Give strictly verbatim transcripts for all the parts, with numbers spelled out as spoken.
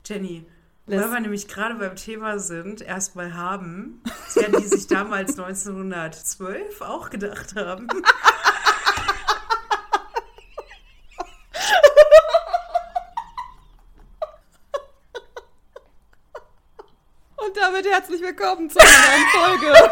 Jenny, weil wir nämlich gerade beim Thema sind, erstmal haben, das werden die sich damals neunzehnhundertzwölf auch gedacht haben. Und damit herzlich willkommen zu einer neuen Folge.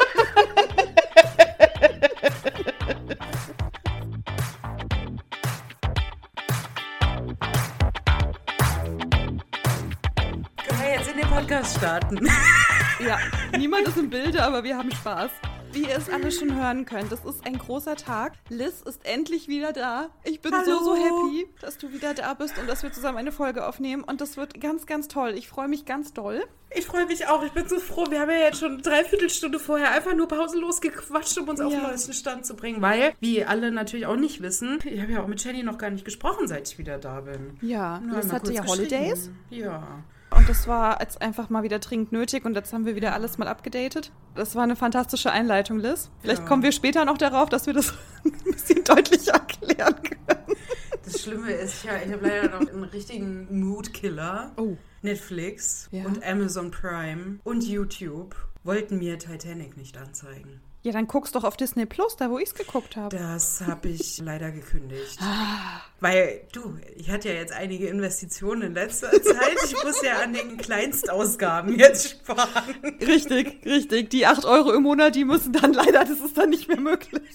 Können wir jetzt in den Podcast starten? Ja, niemand ist im Bilde, aber wir haben Spaß. Wie ihr es alle schon hören könnt, das ist ein großer Tag. Liz ist endlich wieder da. Ich bin Hallo. so, so happy, dass du wieder da bist und dass wir zusammen eine Folge aufnehmen. Und das wird ganz, ganz toll. Ich freue mich ganz doll. Ich freue mich auch. Ich bin so froh. Wir haben ja jetzt schon eine Dreiviertelstunde vorher einfach nur pausenlos gequatscht, um uns auf den Ja. neuesten Stand zu bringen. Weil, wie alle natürlich auch nicht wissen, ich habe ja auch mit Jenny noch gar nicht gesprochen, seit ich wieder da bin. Ja, Nur Liz einmal hatte kurz ja Holidays. geschrieben. Ja. Und das war jetzt einfach mal wieder dringend nötig und jetzt haben wir wieder alles mal abgedatet. Das war eine fantastische Einleitung, Liz. Vielleicht Ja. kommen wir später noch darauf, dass wir das ein bisschen deutlicher erklären können. Das Schlimme ist, ja, ich habe leider noch einen richtigen Moodkiller. Oh. Netflix Ja. und Amazon Prime und YouTube wollten mir Titanic nicht anzeigen. Ja, dann guck's doch auf Disney Plus, da wo ich's geguckt habe. Das habe ich leider gekündigt. Ah. Weil, du, ich hatte ja jetzt einige Investitionen in letzter Zeit. Ich muss ja an den Kleinstausgaben jetzt sparen. Richtig, richtig. Die acht Euro im Monat, die müssen dann leider, das ist dann nicht mehr möglich.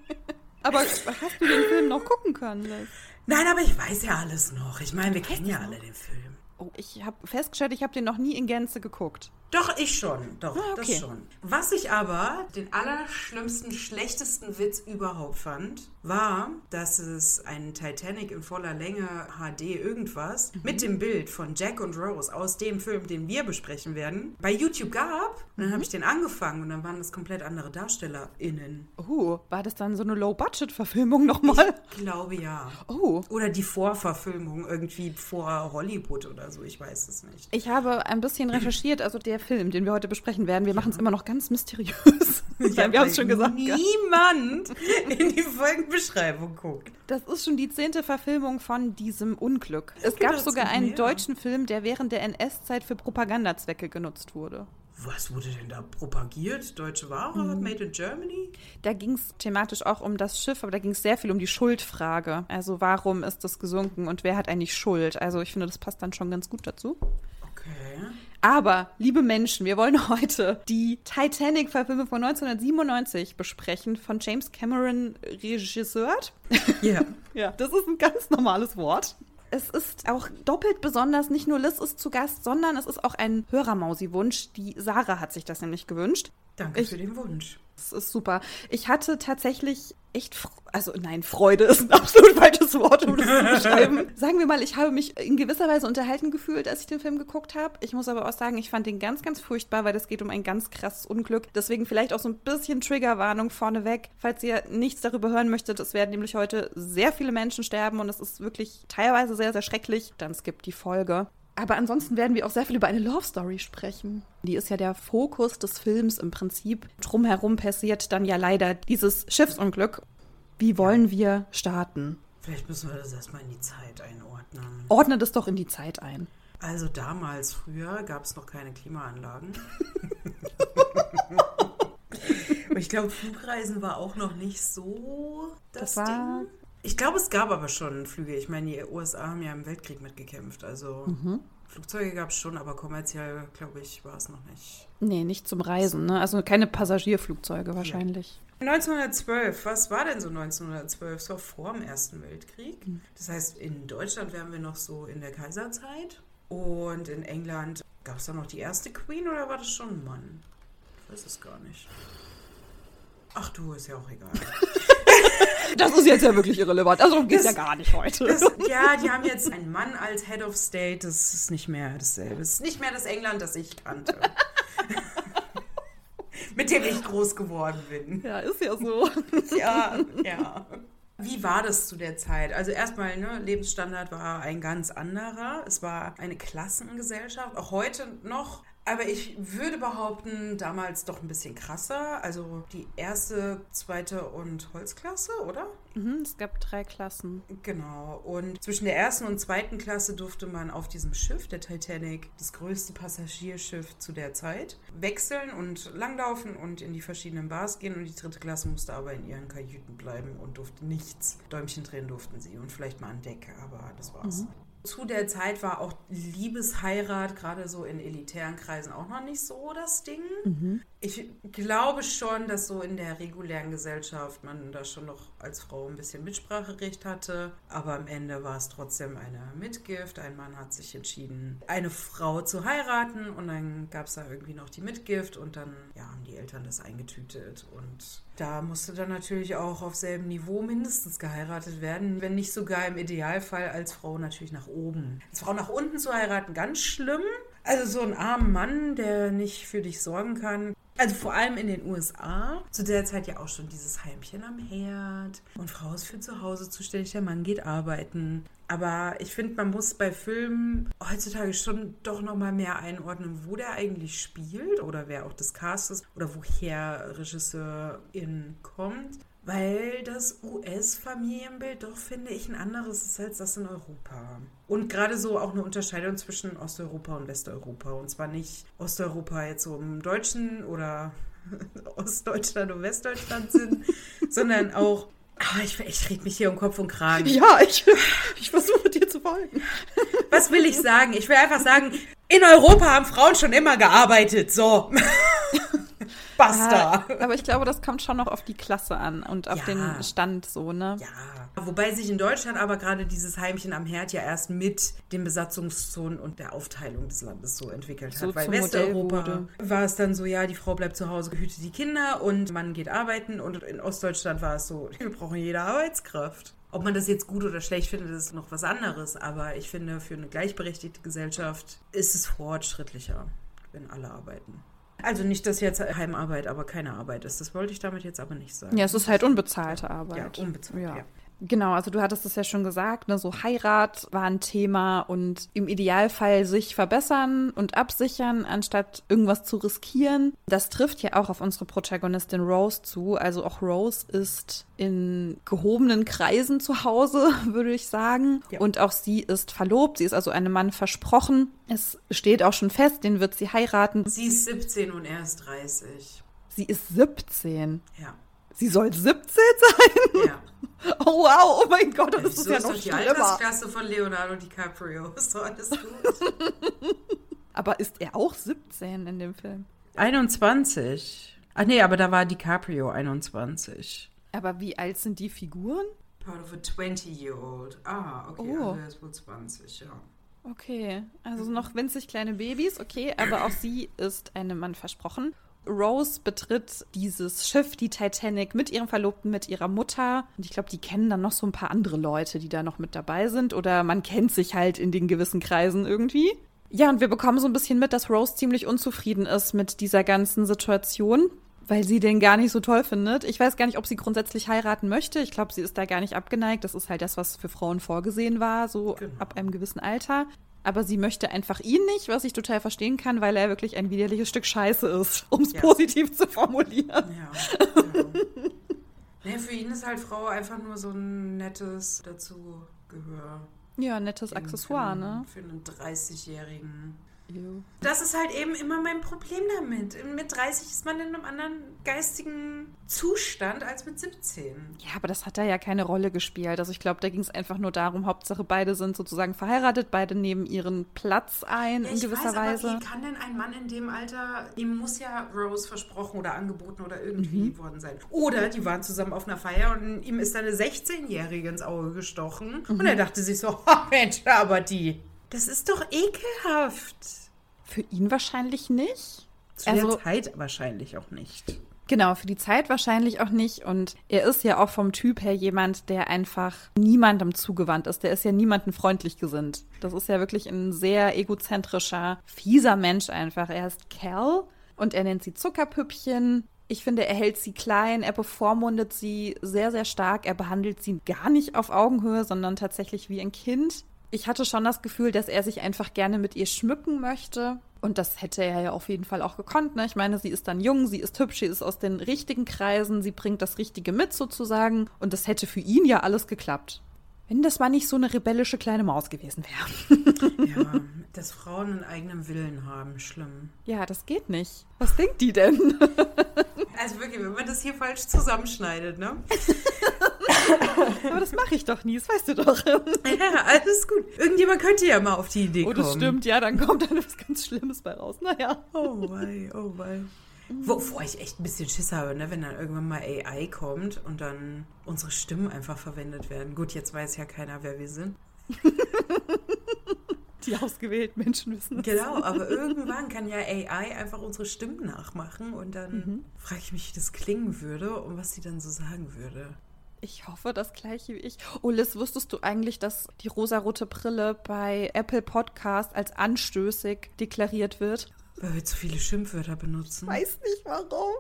Aber hast du den Film noch gucken können, Liz? Nein, aber ich weiß ja alles noch. Ich meine, wir kennen ja alle den Film. Oh, ich habe festgestellt, ich habe den noch nie in Gänze geguckt. Doch, ich schon. Doch, Ah, okay. das schon. Was ich aber den allerschlimmsten, schlechtesten Witz überhaupt fand, war, dass es einen Titanic in voller Länge H D irgendwas mit dem Bild von Jack und Rose aus dem Film, den wir besprechen werden, bei YouTube gab. Und dann habe ich den angefangen und dann waren das komplett andere DarstellerInnen. Oh, war das dann so eine Low-Budget-Verfilmung nochmal? Ich glaube ja. Oh. Oder die Vorverfilmung irgendwie vor Hollywood oder so, ich weiß es nicht. Ich habe ein bisschen recherchiert, also der Film, den wir heute besprechen werden, wir machen es immer noch ganz mysteriös. Ja, wir haben es schon gesagt. gell? Niemand in die Folgenbeschreibung guckt. Das ist schon die zehnte Verfilmung von diesem Unglück. Es Ich gab dachte, es sogar gibt einen mehr. deutschen Film, der während der N S-Zeit für Propagandazwecke genutzt wurde. Was wurde denn da propagiert? Deutsche Ware? Made in Germany? Da ging es thematisch auch um das Schiff, aber da ging es sehr viel um die Schuldfrage. Also warum ist das gesunken und wer hat eigentlich Schuld? Also ich finde, das passt dann schon ganz gut dazu. Okay. Aber, liebe Menschen, wir wollen heute die Titanic-Verfilmung von neunzehnhundertsiebenundneunzig besprechen, von James Cameron regisseurt. Ja. Ja, das ist ein ganz normales Wort. Es ist auch doppelt besonders, nicht nur Liz ist zu Gast, sondern es ist auch ein Hörermausi-Wunsch. Die Sarah hat sich das nämlich gewünscht. Danke Ich- für den Wunsch. Das ist super. Ich hatte tatsächlich echt, Fr- also nein, Freude ist ein absolut falsches Wort, um das zu beschreiben. Sagen wir mal, ich habe mich in gewisser Weise unterhalten gefühlt, als ich den Film geguckt habe. Ich muss aber auch sagen, ich fand den ganz, ganz furchtbar, weil es geht um ein ganz krasses Unglück. Deswegen vielleicht auch so ein bisschen Triggerwarnung vorneweg. Falls ihr nichts darüber hören möchtet, es werden nämlich heute sehr viele Menschen sterben und es ist wirklich teilweise sehr, sehr schrecklich. Dann skippt die Folge. Aber ansonsten werden wir auch sehr viel über eine Love Story sprechen. Die ist ja der Fokus des Films im Prinzip. Drumherum passiert dann ja leider dieses Schiffsunglück. Wie wollen wir starten? Vielleicht müssen wir das erstmal in die Zeit einordnen. Ordne das doch in die Zeit ein. Also damals, früher, gab es noch keine Klimaanlagen. Und ich glaube, Flugreisen war auch noch nicht so das, Das war- Ding. Ich glaube, es gab aber schon Flüge. Ich meine, die U S A haben ja im Weltkrieg mitgekämpft. Also Flugzeuge gab es schon, aber kommerziell, glaube ich, war es noch nicht. Nee, nicht zum Reisen, ne? Also keine Passagierflugzeuge wahrscheinlich. neunzehnhundertzwölf, was war denn so neunzehnhundertzwölf? Es war vor dem Ersten Weltkrieg. Das heißt, in Deutschland wären wir noch so in der Kaiserzeit. Und in England, gab es da noch die erste Queen oder war das schon ein Mann? Ich weiß es gar nicht. Ach du, ist ja auch egal. Das ist jetzt ja wirklich irrelevant. Also darum geht's Das- ja gar nicht heute. Das, ja, die haben jetzt einen Mann als Head of State. Das ist nicht mehr dasselbe. Das ist nicht mehr das England, das ich kannte. Mit dem ich groß geworden bin. Ja, ist ja so. Ja, ja. Wie war das zu der Zeit? Also erstmal, ne, Lebensstandard war ein ganz anderer. Es war eine Klassengesellschaft, auch heute noch. Aber ich würde behaupten, damals doch ein bisschen krasser. Also die erste, zweite und Holzklasse, oder? Mhm, es gab drei Klassen. Genau. Und zwischen der ersten und zweiten Klasse durfte man auf diesem Schiff, der Titanic, das größte Passagierschiff zu der Zeit, wechseln und langlaufen und in die verschiedenen Bars gehen. Und die dritte Klasse musste aber in ihren Kajüten bleiben und durfte nichts. Däumchen drehen durften sie und vielleicht mal an Deck, aber das war's. Mhm. Zu der Zeit war auch Liebesheirat, gerade so in elitären Kreisen, auch noch nicht so das Ding. Mhm. Ich glaube schon, dass so in der regulären Gesellschaft man da schon noch als Frau ein bisschen Mitspracherecht hatte. Aber am Ende war es trotzdem eine Mitgift. Ein Mann hat sich entschieden, eine Frau zu heiraten. Und dann gab es da irgendwie noch die Mitgift. Und dann ja, haben die Eltern das eingetütet. Und da musste dann natürlich auch auf selben Niveau mindestens geheiratet werden. Wenn nicht sogar im Idealfall als Frau natürlich nach oben. Als Frau nach unten zu heiraten, ganz schlimm. Also so einen armen Mann, der nicht für dich sorgen kann. Also vor allem in den U S A. Zu der Zeit ja auch schon dieses Heimchen am Herd. Und Frau ist für zu Hause zuständig, der Mann geht arbeiten. Aber ich finde, man muss bei Filmen heutzutage schon doch nochmal mehr einordnen, wo der eigentlich spielt oder wer auch das Cast ist oder woher Regisseurin kommt. Weil das U S-Familienbild doch, finde ich, ein anderes ist als das in Europa. Und gerade so auch eine Unterscheidung zwischen Osteuropa und Westeuropa. Und zwar nicht Osteuropa jetzt so im Deutschen oder Ostdeutschland und Westdeutschland sind, sondern auch, ah, ich, ich rede mich hier um Kopf und Kragen. Ja, ich, ich versuche dir zu folgen. Was will ich sagen? Ich will einfach sagen, in Europa haben Frauen schon immer gearbeitet. So. Basta. Ja, aber ich glaube, das kommt schon noch auf die Klasse an und auf ja. den Stand so, ne? Ja. Wobei sich in Deutschland aber gerade dieses Heimchen am Herd ja erst mit den Besatzungszonen und der Aufteilung des Landes so entwickelt so hat. Weil Westeuropa war es dann so, ja, die Frau bleibt zu Hause, behütet die Kinder und Mann geht arbeiten. Und in Ostdeutschland war es so, wir brauchen jede Arbeitskraft. Ob man das jetzt gut oder schlecht findet, ist noch was anderes. Aber ich finde, für eine gleichberechtigte Gesellschaft ist es fortschrittlicher, wenn alle arbeiten. Also nicht, dass jetzt Heimarbeit aber keine Arbeit ist. Das wollte ich damit jetzt aber nicht sagen. Ja, es ist halt unbezahlte Arbeit. Ja, unbezahlt, ja. ja. Genau, also du hattest es ja schon gesagt, ne, so Heirat war ein Thema und im Idealfall sich verbessern und absichern, anstatt irgendwas zu riskieren. Das trifft ja auch auf unsere Protagonistin Rose zu. Also auch Rose ist in gehobenen Kreisen zu Hause, würde ich sagen. Ja. Und auch sie ist verlobt, sie ist also einem Mann versprochen. Es steht auch schon fest, den wird sie heiraten. Sie ist siebzehn und er ist dreißig. Sie ist siebzehn? Ja. Sie soll siebzehn sein? Ja. Oh wow, oh mein Gott, das ja, ist so ja ist noch doch die schlimmer. Altersklasse von Leonardo DiCaprio. Ist doch alles gut. Aber ist er auch siebzehn in dem Film? einundzwanzig. Ach nee, aber da war DiCaprio einundzwanzig. Aber wie alt sind die Figuren? Part of a twenty-year-old. Ah, okay, oh. also er ist wohl zwanzig, ja. Okay, also noch winzig kleine Babys, okay, aber auch sie ist einem Mann versprochen. Rose betritt dieses Schiff, die Titanic, mit ihrem Verlobten, mit ihrer Mutter. Und ich glaube, die kennen dann noch so ein paar andere Leute, die da noch mit dabei sind. Oder man kennt sich halt in den gewissen Kreisen irgendwie. Ja, und wir bekommen so ein bisschen mit, dass Rose ziemlich unzufrieden ist mit dieser ganzen Situation, weil sie den gar nicht so toll findet. Ich weiß gar nicht, ob sie grundsätzlich heiraten möchte. Ich glaube, sie ist da gar nicht abgeneigt. Das ist halt das, was für Frauen vorgesehen war, so genau. Ab einem gewissen Alter. Aber sie möchte einfach ihn nicht, was ich total verstehen kann, weil er wirklich ein widerliches Stück Scheiße ist, um es ja. positiv zu formulieren. Ja, ja. Nee, für ihn ist halt Frau einfach nur so ein nettes Dazugehör. Ja, nettes Accessoire, für, ne? Für einen dreißigjährigen. Jo. Das ist halt eben immer mein Problem damit. Mit dreißig ist man in einem anderen geistigen Zustand als mit siebzehn. Ja, aber das hat da ja keine Rolle gespielt. Also ich glaube, da ging es einfach nur darum, Hauptsache beide sind sozusagen verheiratet, beide nehmen ihren Platz ein ja, in gewisser weiß, Weise. Aber wie kann denn ein Mann in dem Alter, ihm muss ja Rose versprochen oder angeboten oder irgendwie mhm. worden sein. Oder die waren zusammen auf einer Feier und ihm ist eine sechzehnjährige ins Auge gestochen mhm. und er dachte sich so, oh Mensch, aber die, das ist doch ekelhaft. Für ihn wahrscheinlich nicht. Zu also, der Zeit wahrscheinlich auch nicht. Genau, für die Zeit wahrscheinlich auch nicht. Und er ist ja auch vom Typ her jemand, der einfach niemandem zugewandt ist. Der ist ja niemandem freundlich gesinnt. Das ist ja wirklich ein sehr egozentrischer, fieser Mensch einfach. Er ist Cal und er nennt sie Zuckerpüppchen. Ich finde, er hält sie klein, er bevormundet sie sehr, sehr stark. Er behandelt sie gar nicht auf Augenhöhe, sondern tatsächlich wie ein Kind. Ich hatte schon das Gefühl, dass er sich einfach gerne mit ihr schmücken möchte. Und das hätte er ja auf jeden Fall auch gekonnt. Ne? Ich meine, sie ist dann jung, sie ist hübsch, sie ist aus den richtigen Kreisen, sie bringt das Richtige mit sozusagen. Und das hätte für ihn ja alles geklappt. Wenn das mal nicht so eine rebellische kleine Maus gewesen wäre. Ja, dass Frauen einen eigenen Willen haben, schlimm. Ja, das geht nicht. Was denkt die denn? Also wirklich, wenn man das hier falsch zusammenschneidet, ne? Aber das mache ich doch nie, das weißt du doch. Ja, alles gut. Irgendjemand könnte ja mal auf die Idee kommen. Oh, das stimmt, ja, dann kommt dann was ganz Schlimmes bei raus. Naja. Oh wei, oh wei. Wovor ich echt ein bisschen Schiss habe, ne? Wenn dann irgendwann mal A I kommt und dann unsere Stimmen einfach verwendet werden. Gut, jetzt weiß ja keiner, wer wir sind. Die ausgewählten Menschen wissen es. Genau, aber irgendwann kann ja A I einfach unsere Stimmen nachmachen und dann mhm. frage ich mich, wie das klingen würde und was sie dann so sagen würde. Ich hoffe, das gleiche wie ich. Oh, Liz, wusstest du eigentlich, dass die rosarote Brille bei Apple Podcast als anstößig deklariert wird? Weil wir zu viele Schimpfwörter benutzen. Weiß nicht warum.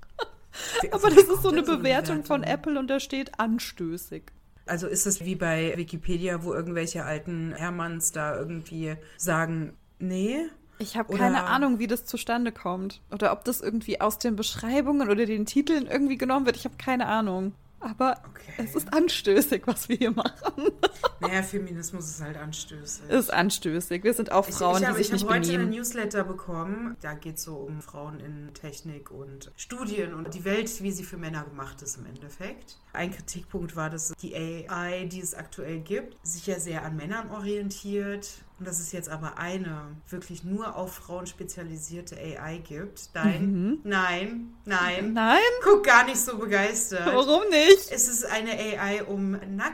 Aber das ist so eine Bewertung, Bewertung von Apple und da steht anstößig. Also ist es wie bei Wikipedia, wo irgendwelche alten Hermanns da irgendwie sagen, nee? Ich habe keine Ahnung, wie das zustande kommt. Oder ob das irgendwie aus den Beschreibungen oder den Titeln irgendwie genommen wird. Ich habe keine Ahnung. Aber okay. Es ist anstößig, was wir hier machen. Naja, Feminismus ist halt anstößig. Es ist anstößig. Wir sind auch Frauen, ich, ich hab, die sich nicht benehmen. Ich habe heute einen Newsletter bekommen. Da geht es so um Frauen in Technik und Studien und die Welt, wie sie für Männer gemacht ist im Endeffekt. Ein Kritikpunkt war, dass die A I, die es aktuell gibt, sich ja sehr an Männern orientiert. Und dass es jetzt aber eine wirklich nur auf Frauen spezialisierte A I gibt. Nein, mhm. nein, nein. Nein? Guck, gar nicht so begeistert. Warum nicht? Es ist eine A I, um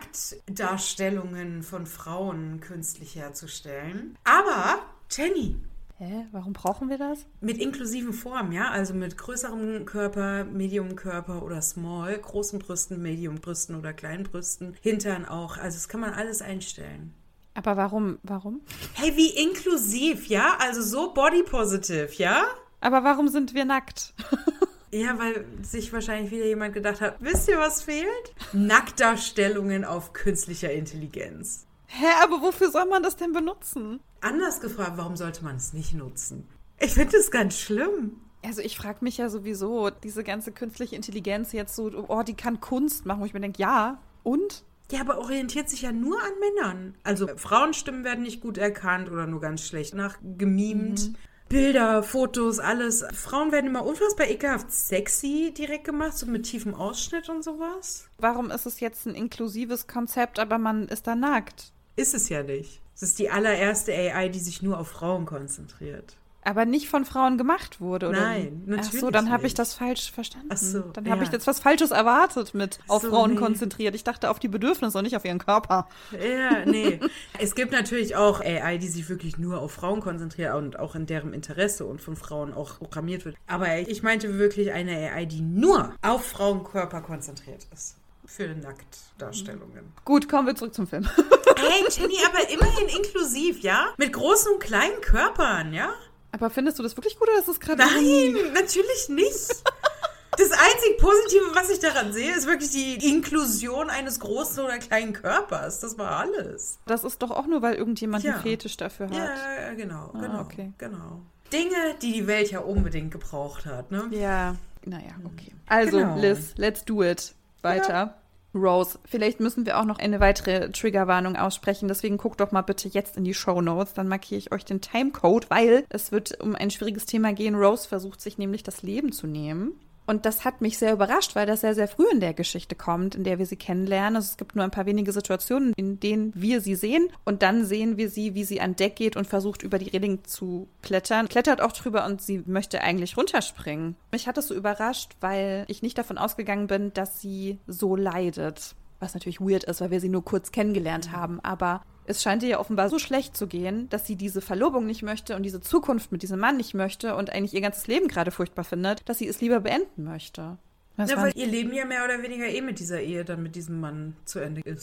Nacktdarstellungen von Frauen künstlich herzustellen. Aber, Jenny. Hä? Warum brauchen wir das? Mit inklusiven Formen, ja. Also mit größerem Körper, Medium-Körper oder Small, großen Brüsten, Medium-Brüsten oder kleinen Brüsten, Hintern auch. Also das kann man alles einstellen. Aber warum? Warum? Hey, wie inklusiv, ja? Also so body-positive, ja? Aber warum sind wir nackt? Ja, weil sich wahrscheinlich wieder jemand gedacht hat, wisst ihr, was fehlt? Nacktdarstellungen auf künstlicher Intelligenz. Hä, aber wofür soll man das denn benutzen? Anders gefragt, warum sollte man es nicht nutzen? Ich finde das ganz schlimm. Also ich frage mich ja sowieso, diese ganze künstliche Intelligenz jetzt so, oh, die kann Kunst machen, wo ich mir denke, ja, und? Ja, aber orientiert sich ja nur an Männern. Also Frauenstimmen werden nicht gut erkannt oder nur ganz schlecht nachgemimt. Mhm. Bilder, Fotos, alles. Frauen werden immer unfassbar ekelhaft sexy direkt gemacht, so mit tiefem Ausschnitt und sowas. Warum ist es jetzt ein inklusives Konzept, aber man ist da nackt? Ist es ja nicht. Es ist die allererste A I, die sich nur auf Frauen konzentriert. Aber nicht von Frauen gemacht wurde, oder? Nein, natürlich Ach so, dann habe ich das falsch verstanden. Ach so, dann ja. habe ich jetzt was Falsches erwartet mit auf so, Frauen nee. konzentriert. Ich dachte auf die Bedürfnisse und nicht auf ihren Körper. Ja, nee. Es gibt natürlich auch A I, die sich wirklich nur auf Frauen konzentriert und auch in deren Interesse und von Frauen auch programmiert wird. Aber ich meinte wirklich eine A I, die nur auf Frauenkörper konzentriert ist. Für Nacktdarstellungen. Gut, kommen wir zurück zum Film. Hey, Jenny, aber immerhin inklusiv, ja? Mit großen und kleinen Körpern, ja? Aber findest du das wirklich gut oder ist das gerade... Nein, natürlich nicht. Das einzig Positive, was ich daran sehe, ist wirklich die Inklusion eines großen oder kleinen Körpers. Das war alles. Das ist doch auch nur, weil irgendjemand ja. einen Fetisch dafür hat. Ja, genau, ah, genau, okay. genau. Dinge, die die Welt ja unbedingt gebraucht hat, ne? Ja, naja, okay. Also, genau. Liz, let's do it. Weiter. Ja. Rose, vielleicht müssen wir auch noch eine weitere Triggerwarnung aussprechen, deswegen guckt doch mal bitte jetzt in die Shownotes, dann markiere ich euch den Timecode, weil es wird um ein schwieriges Thema gehen. Rose versucht sich nämlich das Leben zu nehmen. Und das hat mich sehr überrascht, weil das sehr, sehr früh in der Geschichte kommt, in der wir sie kennenlernen. Also es gibt nur ein paar wenige Situationen, in denen wir sie sehen. Und dann sehen wir sie, wie sie an Deck geht und versucht, über die Reling zu klettern. Klettert auch drüber und sie möchte eigentlich runterspringen. Mich hat das so überrascht, weil ich nicht davon ausgegangen bin, dass sie so leidet. Was natürlich weird ist, weil wir sie nur kurz kennengelernt haben. Aber es scheint ihr ja offenbar so schlecht zu gehen, dass sie diese Verlobung nicht möchte und diese Zukunft mit diesem Mann nicht möchte und eigentlich ihr ganzes Leben gerade furchtbar findet, dass sie es lieber beenden möchte. Ja, weil ihr Leben ja mehr oder weniger eh mit dieser Ehe dann mit diesem Mann zu Ende ist.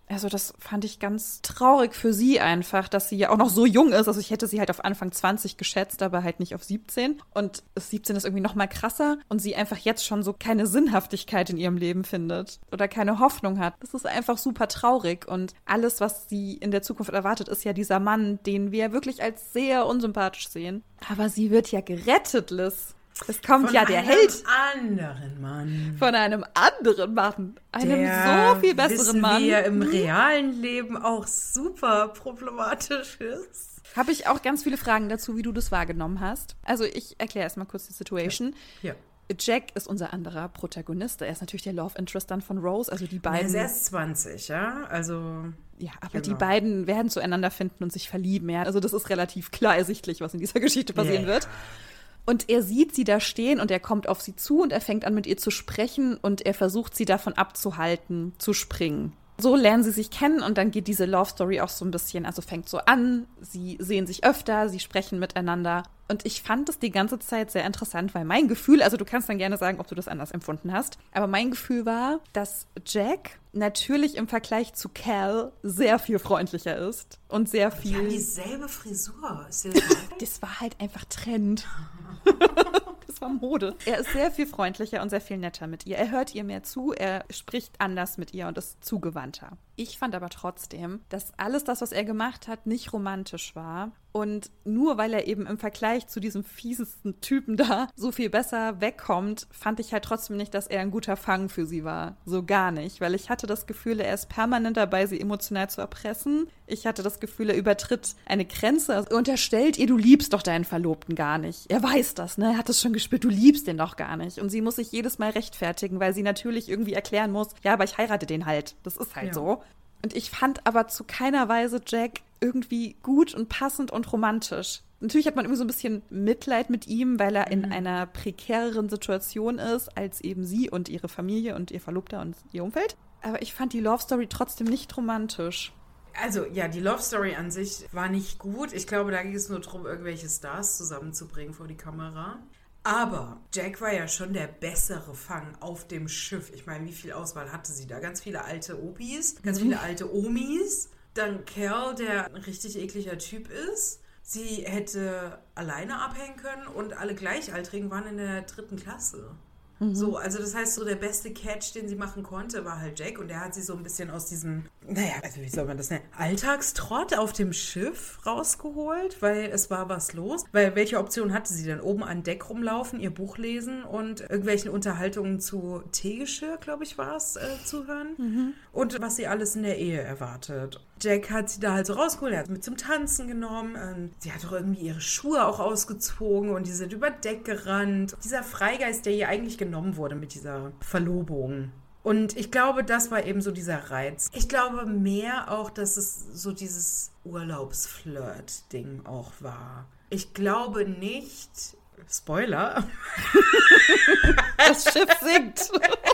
Also das fand ich ganz traurig für sie einfach, dass sie ja auch noch so jung ist. Also ich hätte sie halt auf Anfang zwanzig geschätzt, aber halt nicht auf siebzehn. Und siebzehn ist irgendwie noch mal krasser und sie einfach jetzt schon so keine Sinnhaftigkeit in ihrem Leben findet oder keine Hoffnung hat. Das ist einfach super traurig. Und alles, was sie in der Zukunft erwartet, ist ja dieser Mann, den wir wirklich als sehr unsympathisch sehen. Aber sie wird ja gerettet, Liz. Es kommt von ja der einem Held. anderen Mann. Von einem anderen Mann. Einem der, so viel besseren wissen Mann. Wir im realen Leben auch super problematisch ist. Habe ich auch ganz viele Fragen dazu, wie du das wahrgenommen hast. Also ich erkläre erstmal kurz die Situation. Ja. ja. Jack ist unser anderer Protagonist. Er ist natürlich der Love Interest dann von Rose. Also die beiden. Er ist erst zwanzig, ja? Also. Ja, aber genau. die beiden werden zueinander finden und sich verlieben. Ja? Also das ist relativ klar ersichtlich, was in dieser Geschichte passieren yeah. wird. Und er sieht sie da stehen und er kommt auf sie zu und er fängt an, mit ihr zu sprechen und er versucht, sie davon abzuhalten, zu springen. So lernen sie sich kennen und dann geht diese Love Story auch so ein bisschen, also fängt so an, sie sehen sich öfter, sie sprechen miteinander. Und ich fand es die ganze Zeit sehr interessant, weil mein Gefühl, also du kannst dann gerne sagen, ob du das anders empfunden hast, aber mein Gefühl war, dass Jack natürlich im Vergleich zu Cal sehr viel freundlicher ist und sehr viel... Die haben dieselbe Frisur. Ist das, das war halt einfach Trend. Das war Mode. Er ist sehr viel freundlicher und sehr viel netter mit ihr. Er hört ihr mehr zu, er spricht anders mit ihr und ist zugewandter. Ich fand aber trotzdem, dass alles das, was er gemacht hat, nicht romantisch war. Und nur weil er eben im Vergleich zu diesem fiesesten Typen da so viel besser wegkommt, fand ich halt trotzdem nicht, dass er ein guter Fang für sie war. So gar nicht. Weil ich hatte das Gefühl, er ist permanent dabei, sie emotional zu erpressen. Ich hatte das Gefühl, er übertritt eine Grenze. Er unterstellt ihr, du liebst doch deinen Verlobten gar nicht. Er weiß das, ne? Er hat es schon gespürt, du liebst den doch gar nicht. Und sie muss sich jedes Mal rechtfertigen, weil sie natürlich irgendwie erklären muss, ja, aber ich heirate den halt. Das ist halt ja. so. Und ich fand aber zu keiner Weise Jack irgendwie gut und passend und romantisch. Natürlich hat man irgendwie so ein bisschen Mitleid mit ihm, weil er in mhm. einer prekäreren Situation ist, als eben sie und ihre Familie und ihr Verlobter und ihr Umfeld. Aber ich fand die Love Story trotzdem nicht romantisch. Also, ja, die Love Story an sich war nicht gut. Ich glaube, da ging es nur darum, irgendwelche Stars zusammenzubringen vor die Kamera. Aber Jack war ja schon der bessere Fang auf dem Schiff. Ich meine, wie viel Auswahl hatte sie da? Ganz viele alte Opis, ganz mhm. viele alte Omis. Dann Cal, der ein richtig ekliger Typ ist. Sie hätte alleine abhängen können und alle Gleichaltrigen waren in der dritten Klasse. Mhm. So, also das heißt, so der beste Catch, den sie machen konnte, war halt Jack. Und der hat sie so ein bisschen aus diesem, naja, also wie soll man das nennen, Alltagstrott auf dem Schiff rausgeholt, weil es war was los. Weil welche Option hatte sie denn? Oben an Deck rumlaufen, ihr Buch lesen und irgendwelchen Unterhaltungen zu Teegeschirr, glaube ich, war es, äh, zuhören. Mhm. Und was sie alles in der Ehe erwartet. Jack hat sie da halt so rausgeholt, er hat sie mit zum Tanzen genommen. Sie hat doch irgendwie ihre Schuhe auch ausgezogen und die sind über Deck gerannt. Dieser Freigeist, der ihr eigentlich genommen wurde mit dieser Verlobung. Und ich glaube, das war eben so dieser Reiz. Ich glaube mehr auch, dass es so dieses Urlaubsflirt-Ding auch war. Ich glaube nicht, Spoiler, das Schiff sinkt.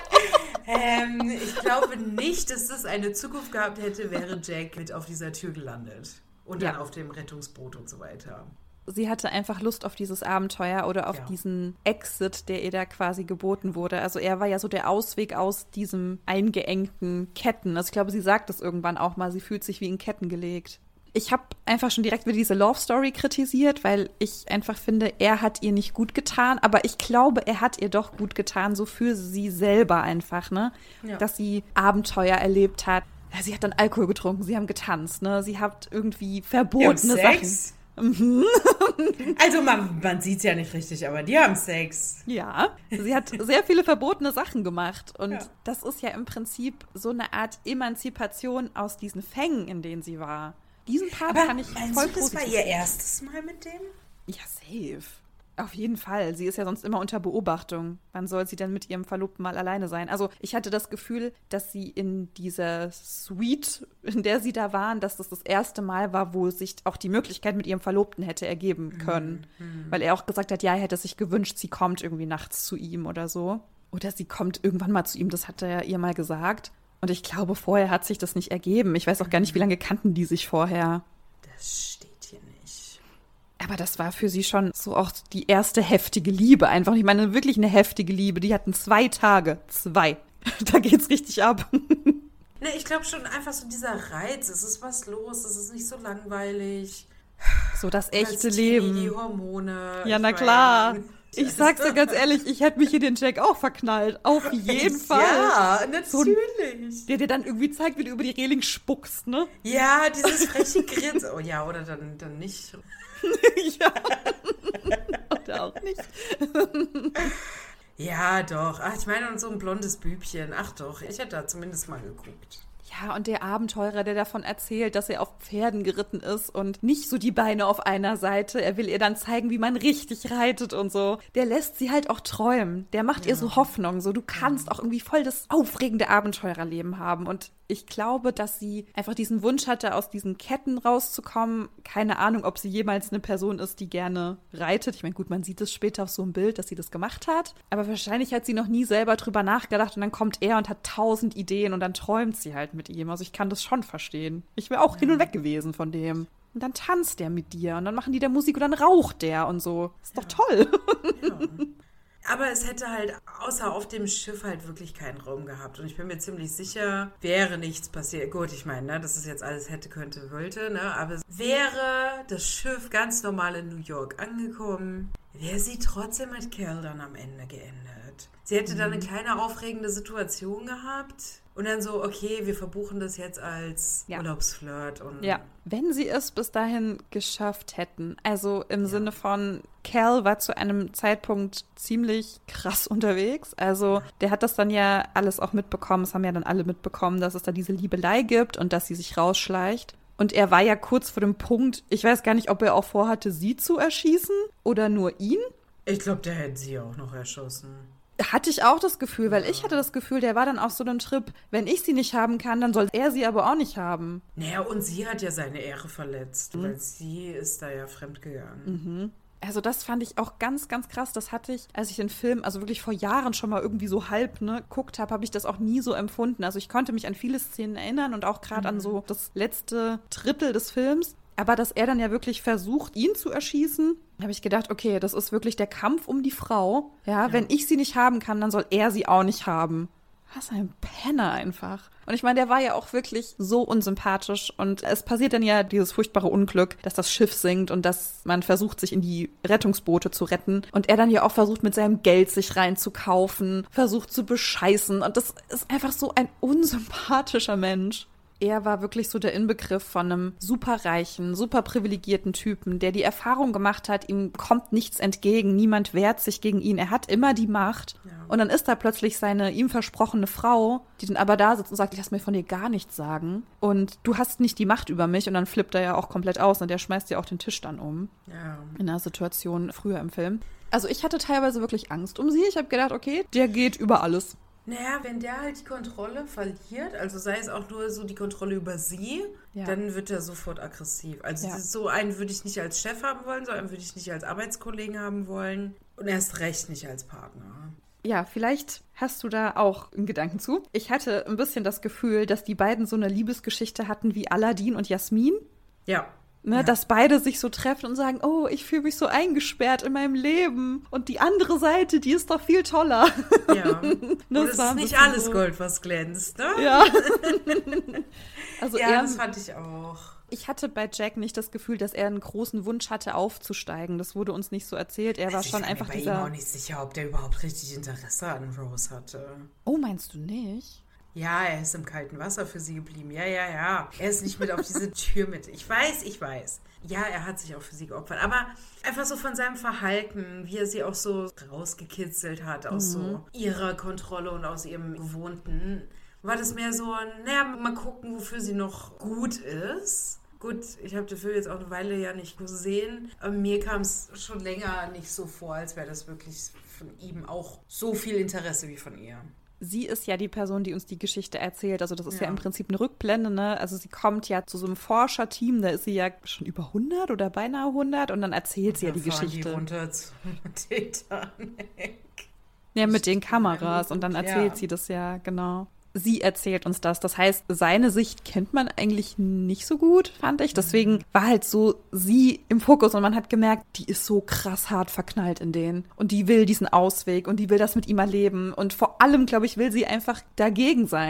ähm, ich glaube nicht, dass das eine Zukunft gehabt hätte, wäre Jack mit auf dieser Tür gelandet. Und dann ja. auf dem Rettungsboot und so weiter. Sie hatte einfach Lust auf dieses Abenteuer oder auf ja. diesen Exit, der ihr da quasi geboten wurde. Also er war ja so der Ausweg aus diesem eingeengten Ketten. Also ich glaube, sie sagt es irgendwann auch mal, sie fühlt sich wie in Ketten gelegt. Ich habe einfach schon direkt wieder diese Love Story kritisiert, weil ich einfach finde, er hat ihr nicht gut getan. Aber ich glaube, er hat ihr doch gut getan, so für sie selber einfach, ne? Ja. Dass sie Abenteuer erlebt hat. Ja, sie hat dann Alkohol getrunken, sie haben getanzt, ne? Sie hat irgendwie verbotene ja, Sachen. Mhm. Also man, man sieht es ja nicht richtig, aber die haben Sex. Ja, sie hat sehr viele verbotene Sachen gemacht. Und ja. das ist ja im Prinzip so eine Art Emanzipation aus diesen Fängen, in denen sie war. Diesen Part aber kann ich meinst voll du, das positiv war ihr erstes Mal mit dem? Ja, safe. Auf jeden Fall. Sie ist ja sonst immer unter Beobachtung. Wann soll sie denn mit ihrem Verlobten mal alleine sein? Also ich hatte das Gefühl, dass sie in dieser Suite, in der sie da waren, dass das das erste Mal war, wo sich auch die Möglichkeit mit ihrem Verlobten hätte ergeben können. Mhm. Weil er auch gesagt hat, ja, er hätte sich gewünscht, sie kommt irgendwie nachts zu ihm oder so. Oder sie kommt irgendwann mal zu ihm, das hat er ihr mal gesagt. Und ich glaube, vorher hat sich das nicht ergeben. Ich weiß auch gar nicht, wie lange kannten die sich vorher. Das steht hier nicht. Aber das war für sie schon so auch die erste heftige Liebe einfach. Ich meine, wirklich eine heftige Liebe. Die hatten zwei Tage. Zwei. Da geht's richtig ab. Ne, ich glaube schon einfach so dieser Reiz. Es ist was los, es ist nicht so langweilig. So das echte Als Leben. Teenie, die Hormone. Ja, ich na mein, klar. Ich sag's dir ganz ehrlich, ich hätte mich in den Jack auch verknallt. Auf jeden Fall. Ja, natürlich. So ein, der dir dann irgendwie zeigt, wie du über die Reling spuckst, ne? Ja, dieses freche Grinsen. Oh ja, oder dann, dann nicht. Ja. Oder auch nicht. Ja, doch. Ach, ich meine, und so ein blondes Bübchen. Ach doch, ich hätte da zumindest mal geguckt. Ja, und der Abenteurer, der davon erzählt, dass er auf Pferden geritten ist und nicht so die Beine auf einer Seite. Er will ihr dann zeigen, wie man richtig reitet und so. Der lässt sie halt auch träumen. Der macht ja. ihr so Hoffnung. So, du kannst ja. auch irgendwie voll das aufregende Abenteurerleben haben. Und ich glaube, dass sie einfach diesen Wunsch hatte, aus diesen Ketten rauszukommen. Keine Ahnung, ob sie jemals eine Person ist, die gerne reitet. Ich meine, gut, man sieht es später auf so einem Bild, dass sie das gemacht hat. Aber wahrscheinlich hat sie noch nie selber drüber nachgedacht und dann kommt er und hat tausend Ideen und dann träumt sie halt mit ihm. Also ich kann das schon verstehen. Ich wäre auch ja. hin und weg gewesen von dem. Und dann tanzt der mit dir und dann machen die da Musik und dann raucht der und so. Ist doch ja. toll. Ja. Aber es hätte halt außer auf dem Schiff halt wirklich keinen Raum gehabt. Und ich bin mir ziemlich sicher, wäre nichts passiert. Gut, ich meine, ne, das ist jetzt alles hätte, könnte, wollte, ne? Aber wäre das Schiff ganz normal in New York angekommen, wäre sie trotzdem mit Cal dann am Ende geendet. Sie hätte mhm. dann eine kleine aufregende Situation gehabt. Und dann so, okay, wir verbuchen das jetzt als ja. Urlaubsflirt. Und ja, wenn sie es bis dahin geschafft hätten. Also im ja. Sinne von, Cal war zu einem Zeitpunkt ziemlich krass unterwegs. Also der hat das dann ja alles auch mitbekommen. Es haben ja dann alle mitbekommen, dass es da diese Liebelei gibt und dass sie sich rausschleicht. Und er war ja kurz vor dem Punkt, ich weiß gar nicht, ob er auch vorhatte, sie zu erschießen oder nur ihn. Ich glaube, der hätte sie auch noch erschossen. Hatte ich auch das Gefühl, weil ja. ich hatte das Gefühl, der war dann auf so einem Trip, wenn ich sie nicht haben kann, dann soll er sie aber auch nicht haben. Naja, und sie hat ja seine Ehre verletzt, mhm. weil sie ist da ja fremdgegangen. Mhm. Also das fand ich auch ganz, ganz krass. Das hatte ich, als ich den Film, also wirklich vor Jahren schon mal irgendwie so halb, ne, geguckt habe, habe ich das auch nie so empfunden. Also ich konnte mich an viele Szenen erinnern und auch gerade mhm. an so das letzte Drittel des Films. Aber dass er dann ja wirklich versucht, ihn zu erschießen, habe ich gedacht, okay, das ist wirklich der Kampf um die Frau. Ja, ja, wenn ich sie nicht haben kann, dann soll er sie auch nicht haben. Was ein Penner einfach. Und ich meine, der war ja auch wirklich so unsympathisch. Und es passiert dann ja dieses furchtbare Unglück, dass das Schiff sinkt und dass man versucht, sich in die Rettungsboote zu retten. Und er dann ja auch versucht, mit seinem Geld sich reinzukaufen, versucht zu bescheißen. Und das ist einfach so ein unsympathischer Mensch. Er war wirklich so der Inbegriff von einem superreichen, super privilegierten Typen, der die Erfahrung gemacht hat, ihm kommt nichts entgegen, niemand wehrt sich gegen ihn, er hat immer die Macht. Ja. Und dann ist da plötzlich seine ihm versprochene Frau, die dann aber da sitzt und sagt, ich lass mir von dir gar nichts sagen und du hast nicht die Macht über mich und dann flippt er ja auch komplett aus und der schmeißt ja auch den Tisch dann um. Ja. In einer Situation früher im Film. Also ich hatte teilweise wirklich Angst um sie. Ich habe gedacht, okay, der geht über alles. Naja, wenn der halt die Kontrolle verliert, also sei es auch nur so die Kontrolle über sie, ja. dann wird er sofort aggressiv. Also ja. so einen würde ich nicht als Chef haben wollen, so einen würde ich nicht als Arbeitskollegen haben wollen und erst recht nicht als Partner. Ja, vielleicht hast du da auch einen Gedanken zu. Ich hatte ein bisschen das Gefühl, dass die beiden so eine Liebesgeschichte hatten wie Aladdin und Jasmin. Ja. Ne, ja. Dass beide sich so treffen und sagen, oh, ich fühle mich so eingesperrt in meinem Leben. Und die andere Seite, die ist doch viel toller. Ja. Und es ist nicht alles so Gold, was glänzt, ne? Ja. also ja, er, das fand ich auch. Ich hatte bei Jack nicht das Gefühl, dass er einen großen Wunsch hatte, aufzusteigen. Das wurde uns nicht so erzählt. Er war also schon ich einfach dieser... Ich bin mir auch nicht sicher, ob der überhaupt richtig Interesse an Rose hatte. Oh, meinst du nicht? Ja, er ist im kalten Wasser für sie geblieben. Ja, ja, ja. Er ist nicht mit auf diese Tür mit. Ich weiß, ich weiß. Ja, er hat sich auch für sie geopfert. Aber einfach so von seinem Verhalten, wie er sie auch so rausgekitzelt hat aus mhm. so ihrer Kontrolle und aus ihrem Gewohnten, war das mehr so, naja, mal gucken, wofür sie noch gut ist. Gut, ich habe den Film jetzt auch eine Weile ja nicht gesehen. Aber mir kam es schon länger nicht so vor, als wäre das wirklich von ihm auch so viel Interesse wie von ihr. Sie ist ja die Person, die uns die Geschichte erzählt. Also das ist ja, ja im Prinzip eine Rückblende, ne? Also sie kommt ja zu so einem Forscherteam, da ist sie ja schon über hundert oder beinahe hundert und dann erzählt und sie ja die Geschichte. Die runter zu Titanic. Ja, mit den Kameras und dann erzählt ja. sie das ja, genau. Sie erzählt uns das. Das heißt, seine Sicht kennt man eigentlich nicht so gut, fand ich. Deswegen war halt so sie im Fokus und man hat gemerkt, die ist so krass hart verknallt in den. Und die will diesen Ausweg und die will das mit ihm erleben. Und vor allem, glaube ich, will sie einfach dagegen sein.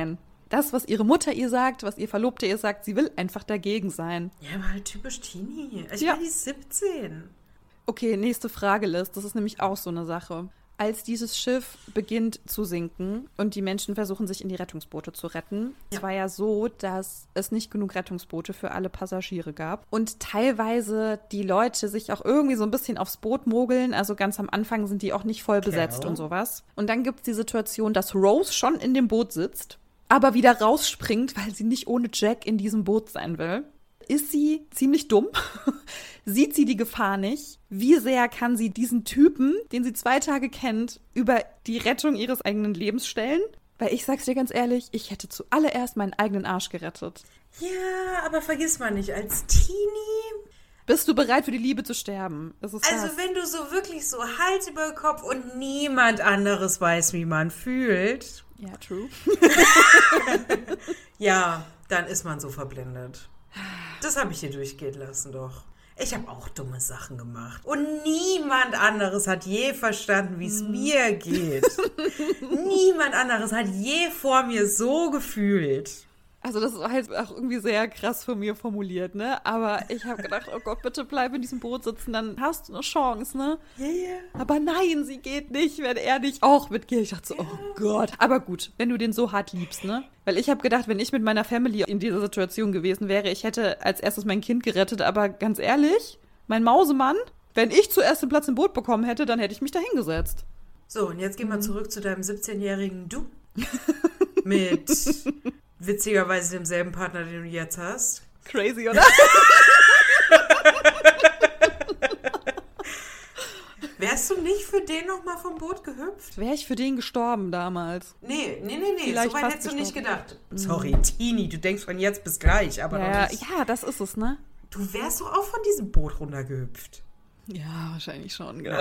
das, was ihre Mutter ihr sagt, was ihr Verlobter ihr sagt, sie will einfach dagegen sein. Ja, aber halt typisch Teenie. Ich Ja. meine, die ist siebzehn. Okay, nächste Frage, Liz. Das ist nämlich auch so eine Sache. Als dieses Schiff beginnt zu sinken und die Menschen versuchen, sich in die Rettungsboote zu retten, Ja. es war ja so, dass es nicht genug Rettungsboote für alle Passagiere gab und teilweise die Leute sich auch irgendwie so ein bisschen aufs Boot mogeln. Also ganz am Anfang sind die auch nicht voll besetzt Genau. und sowas. Und dann gibt es die Situation, dass Rose schon in dem Boot sitzt, aber wieder rausspringt, weil sie nicht ohne Jack in diesem Boot sein will. Ist sie ziemlich dumm? Sieht sie die Gefahr nicht? Wie sehr kann sie diesen Typen, den sie zwei Tage kennt, über die Rettung ihres eigenen Lebens stellen? Weil ich sag's dir ganz ehrlich, ich hätte zuallererst meinen eigenen Arsch gerettet. Ja, aber vergiss mal nicht, als Teenie... Bist du bereit für die Liebe zu sterben? Das ist Also das. wenn du so wirklich so Hals über Kopf und niemand anderes weiß, wie man fühlt, Ja, true. ja, dann ist man so verblendet. Das habe ich hier durchgehen lassen doch. Ich habe auch dumme Sachen gemacht. Und niemand anderes hat je verstanden, wie es mir geht. Niemand anderes hat je vor mir so gefühlt. Also das ist halt auch irgendwie sehr krass von mir formuliert, ne? Aber ich habe gedacht, oh Gott, bitte bleib in diesem Boot sitzen, dann hast du eine Chance, ne? Ja, ja. Aber nein, sie geht nicht, wenn er nicht auch mitgeht. Ich dachte so, oh Gott. Aber gut, wenn du den so hart liebst, ne? Weil ich habe gedacht, wenn ich mit meiner Family in dieser Situation gewesen wäre, ich hätte als erstes mein Kind gerettet. Aber ganz ehrlich, mein Mausemann, wenn ich zuerst den Platz im Boot bekommen hätte, dann hätte ich mich da hingesetzt. So, und jetzt gehen wir zurück zu deinem siebzehnjährigen Du. Mit witzigerweise demselben Partner, den du jetzt hast. Crazy, oder? Wärst du nicht für den nochmal vom Boot gehüpft? Wäre ich für den gestorben damals. Nee, nee, nee, nee. Vielleicht So weit fast hättest du nicht gestorben. gedacht. Sorry, Teenie, du denkst von jetzt bis gleich, aber Ja, noch nicht. ja, das ist es, ne? Du wärst doch auch von diesem Boot runtergehüpft. Ja, wahrscheinlich schon, gell?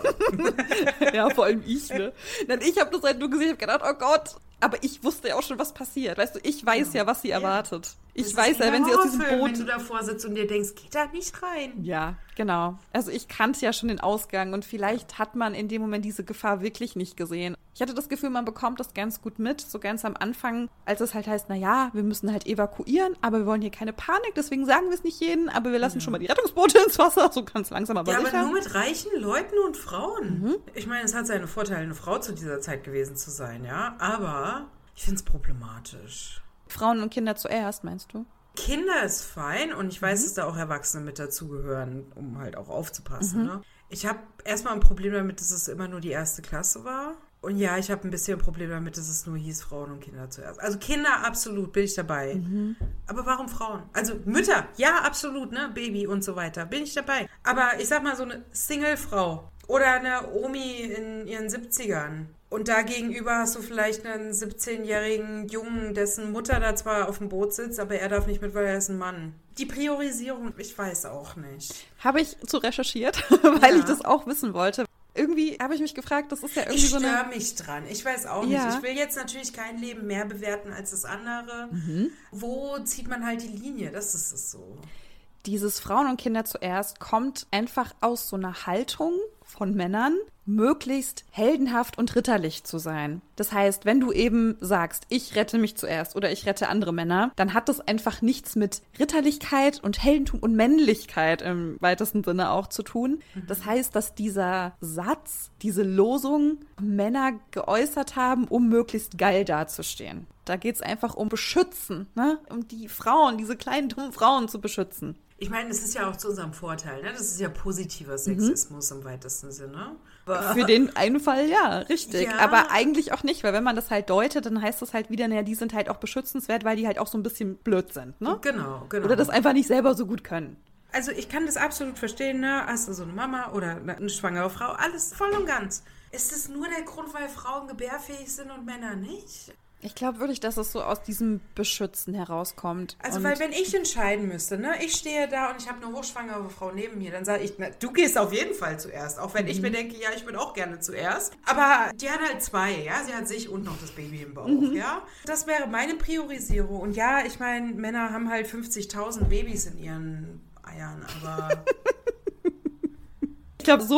Ja, vor allem ich, ne? Denn ich habe das halt nur gesehen, ich habe gedacht, oh Gott. Aber ich wusste ja auch schon, was passiert. Weißt du, ich weiß ja, ja was sie Ja. erwartet. Ich Das weiß ist ja, wie wenn ein sie aus diesem Horrorfilm, Boot... wenn du davor sitzt und dir denkst, geht da nicht rein. Ja, genau. Also ich kannte ja schon den Ausgang und vielleicht hat man in dem Moment diese Gefahr wirklich nicht gesehen. Ich hatte das Gefühl, man bekommt das ganz gut mit, so ganz am Anfang, als es halt heißt, na ja, wir müssen halt evakuieren, aber wir wollen hier keine Panik, deswegen sagen wir es nicht jedem, aber wir lassen Ja. schon mal die Rettungsboote ins Wasser, so ganz langsam, aber Ja, sicher. aber nur mit reichen Leuten und Frauen. Mhm. Ich meine, es hat seine Vorteile, eine Frau zu dieser Zeit gewesen zu sein, ja, aber ich finde es problematisch. Frauen und Kinder zuerst, meinst du? Kinder ist fein und ich weiß, dass da auch Erwachsene mit dazugehören, um halt auch aufzupassen. Mhm. Ne? Ich habe erstmal ein Problem damit, dass es immer nur die erste Klasse war. Und ja, ich habe ein bisschen ein Problem damit, dass es nur hieß Frauen und Kinder zuerst. Also Kinder, absolut, bin ich dabei. Mhm. Aber warum Frauen? Also Mütter, ja, absolut, ne? Baby und so weiter, bin ich dabei. Aber ich sag mal, so eine Single-Frau oder eine Omi in ihren siebzigern. Und da gegenüber hast du vielleicht einen siebzehnjährigen Jungen, dessen Mutter da zwar auf dem Boot sitzt, aber er darf nicht mit, weil er ist ein Mann. Die Priorisierung, ich weiß auch nicht. Habe ich zu recherchiert, weil Ja. ich das auch wissen wollte. Irgendwie habe ich mich gefragt, das ist ja irgendwie Ich so eine... störe mich dran. Ich weiß auch Ja. nicht. Ich will jetzt natürlich kein Leben mehr bewerten als das andere. Mhm. Wo zieht man halt die Linie? Das ist es so. Dieses Frauen und Kinder zuerst kommt einfach aus so einer Haltung von Männern, möglichst heldenhaft und ritterlich zu sein. Das heißt, wenn du eben sagst, ich rette mich zuerst oder ich rette andere Männer, dann hat das einfach nichts mit Ritterlichkeit und Heldentum und Männlichkeit im weitesten Sinne auch zu tun. Das heißt, dass dieser Satz, diese Losung Männer geäußert haben, um möglichst geil dazustehen. Da geht es einfach um Beschützen, ne? Um die Frauen, diese kleinen, dummen Frauen zu beschützen. Ich meine, es ist ja auch zu unserem Vorteil. Ne? Das ist ja positiver Sexismus mhm. im weitesten Sinne. Für den einen Fall ja, richtig. Ja. Aber eigentlich auch nicht, weil wenn man das halt deutet, dann heißt das halt wieder, naja, die sind halt auch beschützenswert, weil die halt auch so ein bisschen blöd sind, ne? Genau, genau. Oder das einfach nicht selber so gut können. Also ich kann das absolut verstehen, ne? Hast du so eine Mama oder eine schwangere Frau, alles voll und ganz. Ist es nur der Grund, weil Frauen gebärfähig sind und Männer nicht? Ich glaube wirklich, dass es so aus diesem Beschützen herauskommt. Also, und weil wenn ich entscheiden müsste, ne, ich stehe da und ich habe eine hochschwangere Frau neben mir, dann sage ich, na, du gehst auf jeden Fall zuerst. Auch wenn mhm. ich mir denke, ja, ich bin auch gerne zuerst. Aber die hat halt zwei, ja, sie hat sich und noch das Baby im Bauch, mhm. ja. Das wäre meine Priorisierung. Und ja, ich meine, Männer haben halt fünfzigtausend Babys in ihren Eiern, aber... Ich glaube, so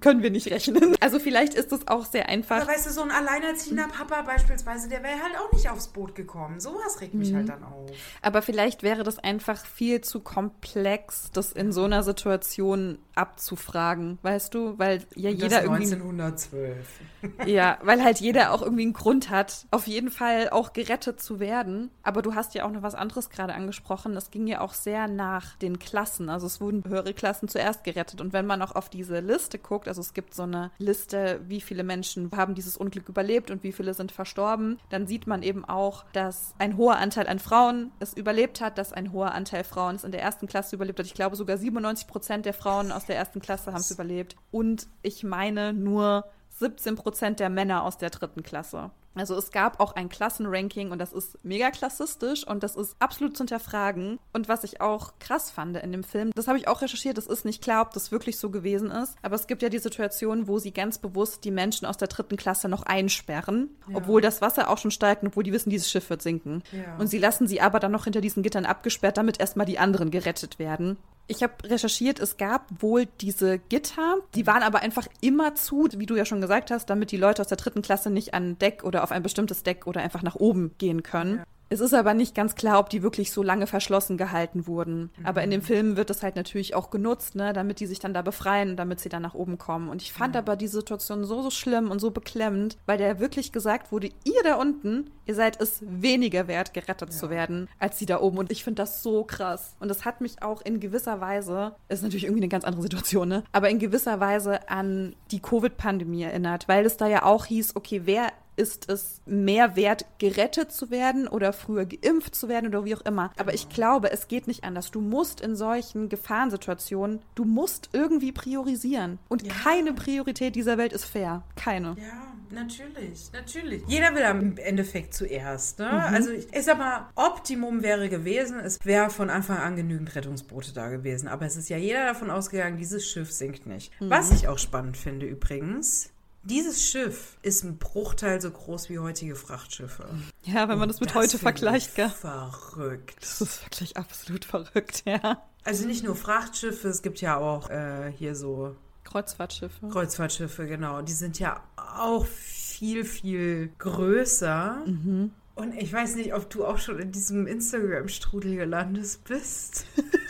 können wir nicht rechnen. Also vielleicht ist es auch sehr einfach. Aber weißt du, so ein alleinerziehender Papa beispielsweise, der wäre halt auch nicht aufs Boot gekommen. Sowas regt mich mhm. halt dann auf. Aber vielleicht wäre das einfach viel zu komplex, das in so einer Situation abzufragen, weißt du? Weil ja Und jeder das irgendwie... neunzehnhundertzwölf. Ja, weil halt jeder auch irgendwie einen Grund hat, auf jeden Fall auch gerettet zu werden. Aber du hast ja auch noch was anderes gerade angesprochen. Es ging ja auch sehr nach den Klassen. Also es wurden höhere Klassen zuerst gerettet. Und wenn man auch auf diese Liste guckt, also es gibt so eine Liste, wie viele Menschen haben dieses Unglück überlebt und wie viele sind verstorben, dann sieht man eben auch, dass ein hoher Anteil an Frauen es überlebt hat, dass ein hoher Anteil Frauen es in der ersten Klasse überlebt hat. Ich glaube, sogar siebenundneunzig Prozent der Frauen aus der ersten Klasse haben es überlebt. Und ich meine nur siebzehn Prozent der Männer aus der dritten Klasse. Also es gab auch ein Klassenranking und das ist mega klassistisch und das ist absolut zu hinterfragen. Und was ich auch krass fand in dem Film, das habe ich auch recherchiert, das ist nicht klar, ob das wirklich so gewesen ist, aber es gibt ja die Situation, wo sie ganz bewusst die Menschen aus der dritten Klasse noch einsperren, ja. obwohl das Wasser auch schon steigt und obwohl die wissen, dieses Schiff wird sinken. Ja. Und sie lassen sie aber dann noch hinter diesen Gittern abgesperrt, damit erstmal die anderen gerettet werden. Ich habe recherchiert, es gab wohl diese Gitter, die waren aber einfach immer zu, wie du ja schon gesagt hast, damit die Leute aus der dritten Klasse nicht an Deck oder auf ein bestimmtes Deck oder einfach nach oben gehen können. Ja. Es ist aber nicht ganz klar, ob die wirklich so lange verschlossen gehalten wurden. Mhm. Aber in dem Film wird das halt natürlich auch genutzt, ne, damit die sich dann da befreien, damit sie dann nach oben kommen. Und ich fand mhm. aber die Situation so, so schlimm und so beklemmend, weil da wirklich gesagt wurde, ihr da unten, ihr seid es weniger wert, gerettet ja. zu werden, als sie da oben. Und ich finde das so krass. Und das hat mich auch in gewisser Weise, ist natürlich irgendwie eine ganz andere Situation, ne, aber in gewisser Weise an die Covid-Pandemie erinnert, weil es da ja auch hieß, okay, wer ist es mehr wert, gerettet zu werden oder früher geimpft zu werden oder wie auch immer. Aber ich glaube, es geht nicht anders. Du musst in solchen Gefahrensituationen, du musst irgendwie priorisieren. Und ja. keine Priorität dieser Welt ist fair. Keine. Ja, natürlich, natürlich. Jeder will am Endeffekt zuerst. Ne? Mhm. Also ich, ich sag mal, Optimum wäre gewesen, es wäre von Anfang an genügend Rettungsboote da gewesen. Aber es ist ja jeder davon ausgegangen, dieses Schiff sinkt nicht. Mhm. Was ich auch spannend finde übrigens, dieses Schiff ist ein Bruchteil so groß wie heutige Frachtschiffe. Ja, wenn man das mit das heute vergleicht, gell? Verrückt. Das ist wirklich absolut verrückt, ja. Also nicht nur Frachtschiffe, es gibt ja auch äh, hier so Kreuzfahrtschiffe. Kreuzfahrtschiffe, genau. Die sind ja auch viel, viel größer. Mhm. Und ich weiß nicht, ob du auch schon in diesem Instagram-Strudel gelandet bist.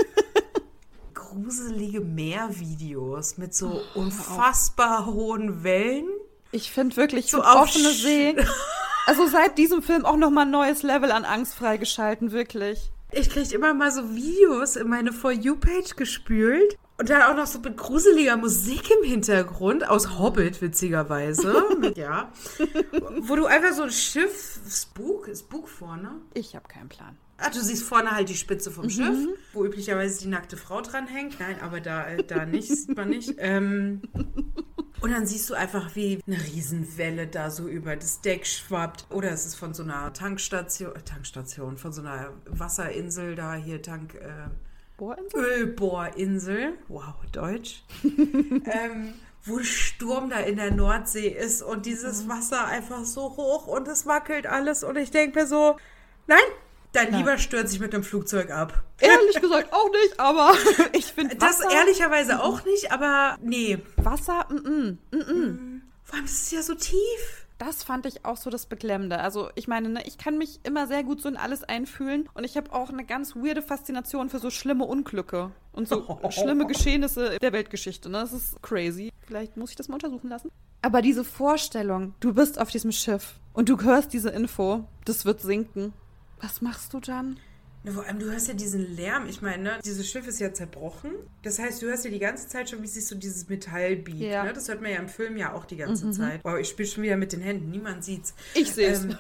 Gruselige Meervideos mit so oh, unfassbar hohen Wellen. Ich finde wirklich, so offene Sch- See. Also seit diesem Film auch nochmal ein neues Level an Angst freigeschalten, wirklich. Ich kriege immer mal so Videos in meine For You-Page gespült und dann auch noch so mit gruseliger Musik im Hintergrund, aus Hobbit witzigerweise. mit, ja. Wo du einfach so ein Schiff, Spuk, ist Spuk vorne? Ich habe keinen Plan. Ach, du siehst vorne halt die Spitze vom mhm. Schiff, wo üblicherweise die nackte Frau dran hängt. Nein, aber da, da nicht, sieht man nicht. Ähm, und dann siehst du einfach, wie eine Riesenwelle da so über das Deck schwappt. Oder es ist von so einer Tankstation, äh, Tankstation, von so einer Wasserinsel da, hier Tank... Äh, Bohrinsel? Ölbohrinsel. Wow, Deutsch. ähm, wo Sturm da in der Nordsee ist und dieses Wasser einfach so hoch und es wackelt alles. Und ich denke mir so, nein, Dein Lieber stürzt sich mit dem Flugzeug ab. Ehrlich gesagt auch nicht, aber ich finde das ehrlicherweise auch nicht, aber nee. Wasser, mm, mm, mm. Vor allem, das ist ja so tief. Das fand ich auch so das Beklemmende. Also ich meine, ne, ich kann mich immer sehr gut so in alles einfühlen und ich habe auch eine ganz weirde Faszination für so schlimme Unglücke und so oh. schlimme Geschehnisse der Weltgeschichte. Ne? Das ist crazy. Vielleicht muss ich das mal untersuchen lassen. Aber diese Vorstellung, du bist auf diesem Schiff und du hörst diese Info, das wird sinken. Was machst du dann? Na, vor allem, du hörst ja diesen Lärm. Ich meine, ne, dieses Schiff ist ja zerbrochen. Das heißt, du hörst ja die ganze Zeit schon, wie sich so dieses Metall biegt. Ja. Ne? Das hört man ja im Film ja auch die ganze mhm. Zeit. Wow, ich spiele schon wieder mit den Händen. Niemand sieht's. Ich sehe es. Ähm,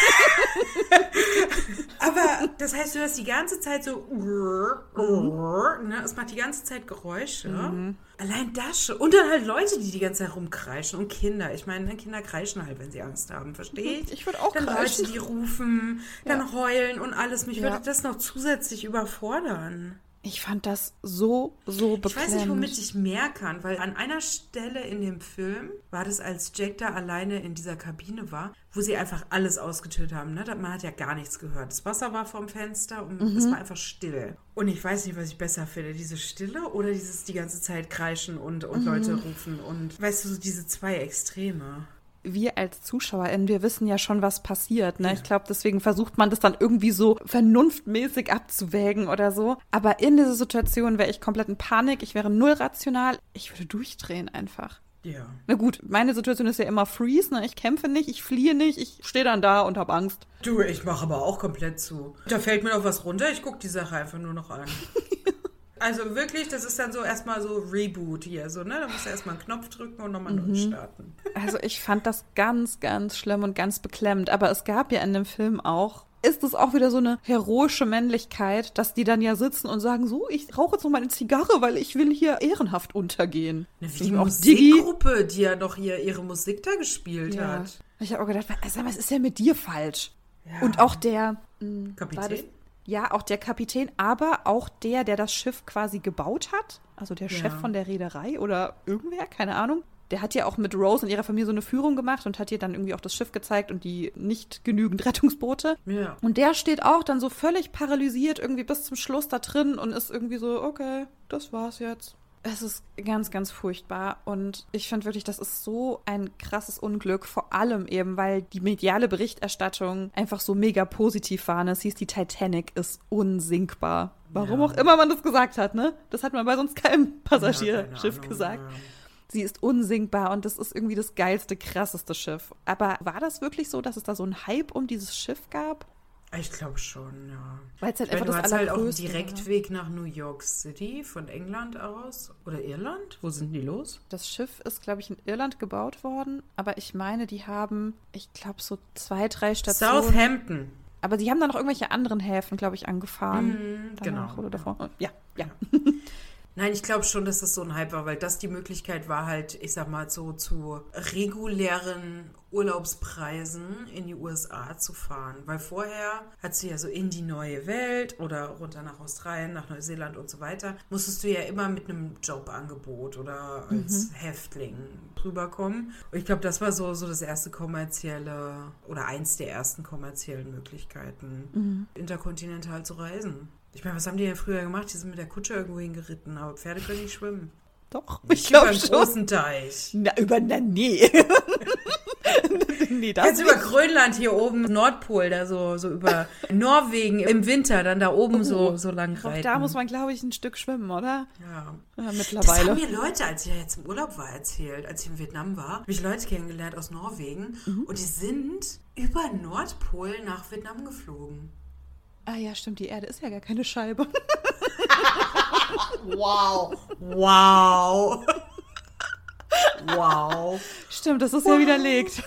aber das heißt, du hörst die ganze Zeit so mhm. ne? Es macht die ganze Zeit Geräusche. Mhm. Allein das schon. Und dann halt Leute, die die ganze Zeit rumkreischen. Und Kinder. Ich meine, Kinder kreischen halt, wenn sie Angst haben. Verstehe ich? Ich würde auch dann kreischen. Leute, die rufen, dann ja. heulen und alles. Mich ja. würde das noch zusätzlich überfordern. Ich fand das so, so beklemmt. Ich weiß nicht, womit ich mehr kann, weil an einer Stelle in dem Film war das, als Jack da alleine in dieser Kabine war, wo sie einfach alles ausgetötet haben. Ne? Man hat ja gar nichts gehört. Das Wasser war vorm Fenster und mhm. es war einfach still. Und ich weiß nicht, was ich besser finde, diese Stille oder dieses die ganze Zeit kreischen und, und mhm. Leute rufen und, weißt du, so diese zwei Extreme. Wir als ZuschauerInnen, wir wissen ja schon, was passiert. Ne? Ja. Ich glaube, deswegen versucht man das dann irgendwie so vernunftmäßig abzuwägen oder so. Aber in dieser Situation wäre ich komplett in Panik. Ich wäre null rational. Ich würde durchdrehen einfach. Ja. Na gut, meine Situation ist ja immer Freeze. Ne? Ich kämpfe nicht, ich fliehe nicht. Ich stehe dann da und habe Angst. Du, ich mache aber auch komplett zu. Da fällt mir noch was runter. Ich gucke die Sache einfach nur noch an. Also wirklich, das ist dann so erstmal so Reboot hier, so, ne? Da musst du erstmal einen Knopf drücken und nochmal neu starten. Also ich fand das ganz, ganz schlimm und ganz beklemmend. Aber es gab ja in dem Film auch, ist es auch wieder so eine heroische Männlichkeit, dass die dann ja sitzen und sagen, so, ich rauche jetzt noch mal eine Zigarre, weil ich will hier ehrenhaft untergehen. Eine wie die Musikgruppe, die ja noch hier ihre Musik da gespielt ja. hat. Ich habe auch gedacht, sag mal, was ist denn mit dir falsch? Ja. Und auch der mh, Kapitän? Ja, auch der Kapitän, aber auch der, der das Schiff quasi gebaut hat. Also der ja. Chef von der Reederei oder irgendwer, keine Ahnung. Der hat ja auch mit Rose und ihrer Familie so eine Führung gemacht und hat ihr dann irgendwie auch das Schiff gezeigt und die nicht genügend Rettungsboote. Ja. Und der steht auch dann so völlig paralysiert irgendwie bis zum Schluss da drin und ist irgendwie so, okay, das war's jetzt. Es ist ganz, ganz furchtbar und ich finde wirklich, das ist so ein krasses Unglück, vor allem eben, weil die mediale Berichterstattung einfach so mega positiv war. Es hieß, die Titanic ist unsinkbar. Warum ja. auch immer man das gesagt hat, ne? Das hat man bei sonst keinem Passagierschiff ja, gesagt. Ja. Sie ist unsinkbar und das ist irgendwie das geilste, krasseste Schiff. Aber war das wirklich so, dass es da so einen Hype um dieses Schiff gab? Ich glaube schon, ja. Weil es halt ich einfach meine, das du hast halt auch einen Allergrößte, Direktweg nach New York City von England aus. Oder Irland? Wo sind die los? Das Schiff ist, glaube ich, in Irland gebaut worden. Aber ich meine, die haben, ich glaube, so zwei, drei Stationen. Southampton. Aber die haben dann noch irgendwelche anderen Häfen, glaube ich, angefahren. Mhm, genau. Oder davor. Ja, ja. ja. Nein, ich glaube schon, dass das so ein Hype war, weil das die Möglichkeit war halt, ich sag mal, so zu regulären Urlaubspreisen in die U S A zu fahren. Weil vorher hattest du ja so in die neue Welt oder runter nach Australien, nach Neuseeland und so weiter, musstest du ja immer mit einem Jobangebot oder als mhm. Häftling rüberkommen. Und ich glaube, das war so, so das erste kommerzielle oder eins der ersten kommerziellen Möglichkeiten, mhm. interkontinental zu reisen. Ich meine, was haben die denn früher gemacht? Die sind mit der Kutsche irgendwo hingeritten, aber Pferde können nicht schwimmen. Doch, ich glaube schon. Über einen großen Teich. Na, über, na, nee. nee, das Jetzt über Grönland hier oben, Nordpol, da so, so über Norwegen im Winter, dann da oben oh, so, so lang reiten. Auch da muss man, glaube ich, ein Stück schwimmen, oder? Ja. ja. Mittlerweile. Das haben mir Leute, als ich ja jetzt im Urlaub war, erzählt, als ich in Vietnam war, habe ich Leute kennengelernt aus Norwegen mhm. und die sind über Nordpol nach Vietnam geflogen. Ah ja, stimmt, die Erde ist ja gar keine Scheibe. Wow. Wow. Wow. Stimmt, das ist wow. ja widerlegt.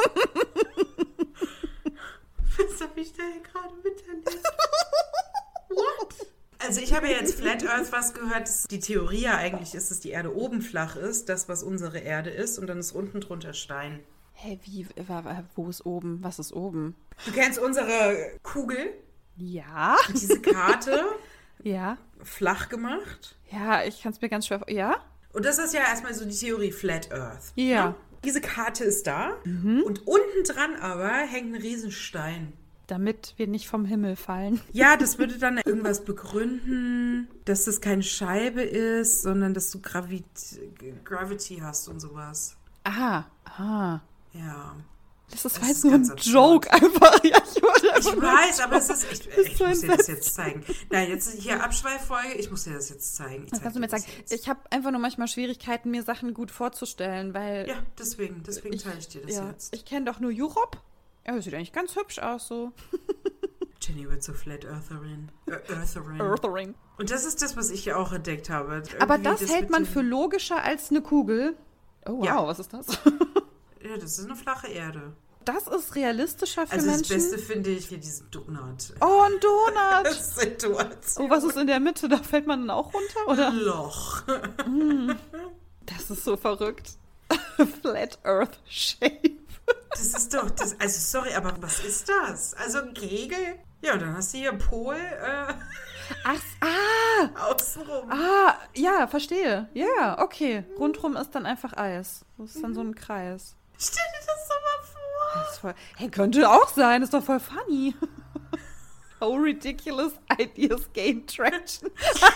Was habe ich da gerade miterlebt? What? Also ich habe ja jetzt Flat Earth was gehört, dass die Theorie ja eigentlich ist, dass die Erde oben flach ist, das, was unsere Erde ist, und dann ist unten drunter Stein. Hä, wie, wo ist oben? Was ist oben? Du kennst unsere Kugel? Ja. Diese Karte? Ja. Flach gemacht? Ja, ich kann es mir ganz schwer... Ja? Und das ist ja erstmal so die Theorie Flat Earth. Ja. Ne? Diese Karte ist da mhm. und unten dran aber hängt ein Riesenstein. Damit wir nicht vom Himmel fallen. Ja, das würde dann irgendwas begründen, dass das keine Scheibe ist, sondern dass du Gravit- Gravity hast und sowas. Aha, aha. Ja. Das ist halt nur ein Joke einfach. Ja, ich ich weiß, aber es ist... Ich, ich muss dir das jetzt zeigen. Nein, jetzt hier Abschweiffolge, ich muss dir das jetzt zeigen. Was kannst du mir sagen? Ich habe einfach nur manchmal Schwierigkeiten, mir Sachen gut vorzustellen, weil... Ja, deswegen, deswegen teile ich dir das ja, jetzt. Ich kenne doch nur Europe. Ja, das sieht eigentlich ganz hübsch aus, so. Jenny wird so Flat Eartherin. Eartherin. Eartherin. Und das ist das, was ich ja auch entdeckt habe. Irgendwie aber das, das hält man für logischer als eine Kugel. Oh, wow, ja. Was ist das? Ja, das ist eine flache Erde. Das ist realistischer für also Menschen. Also das Beste finde ich hier diesen Donut. Oh, ein Donut. Situation. Oh, was ist in der Mitte? Da fällt man dann auch runter, oder? Ein Loch. Mm, das ist so verrückt. Flat Earth Shape. Das ist doch, das, also sorry, aber was ist das? Also ein Kegel? Ja, und dann hast du hier Pol. Äh. Ach, ah, Außenrum. Ah, ja, verstehe. Ja, okay. Rundrum ist dann einfach Eis. Das ist dann so ein Kreis. Stell dir das doch mal vor. Das ist voll, hey, könnte auch sein. Ist doch voll funny. How ridiculous ideas gain traction.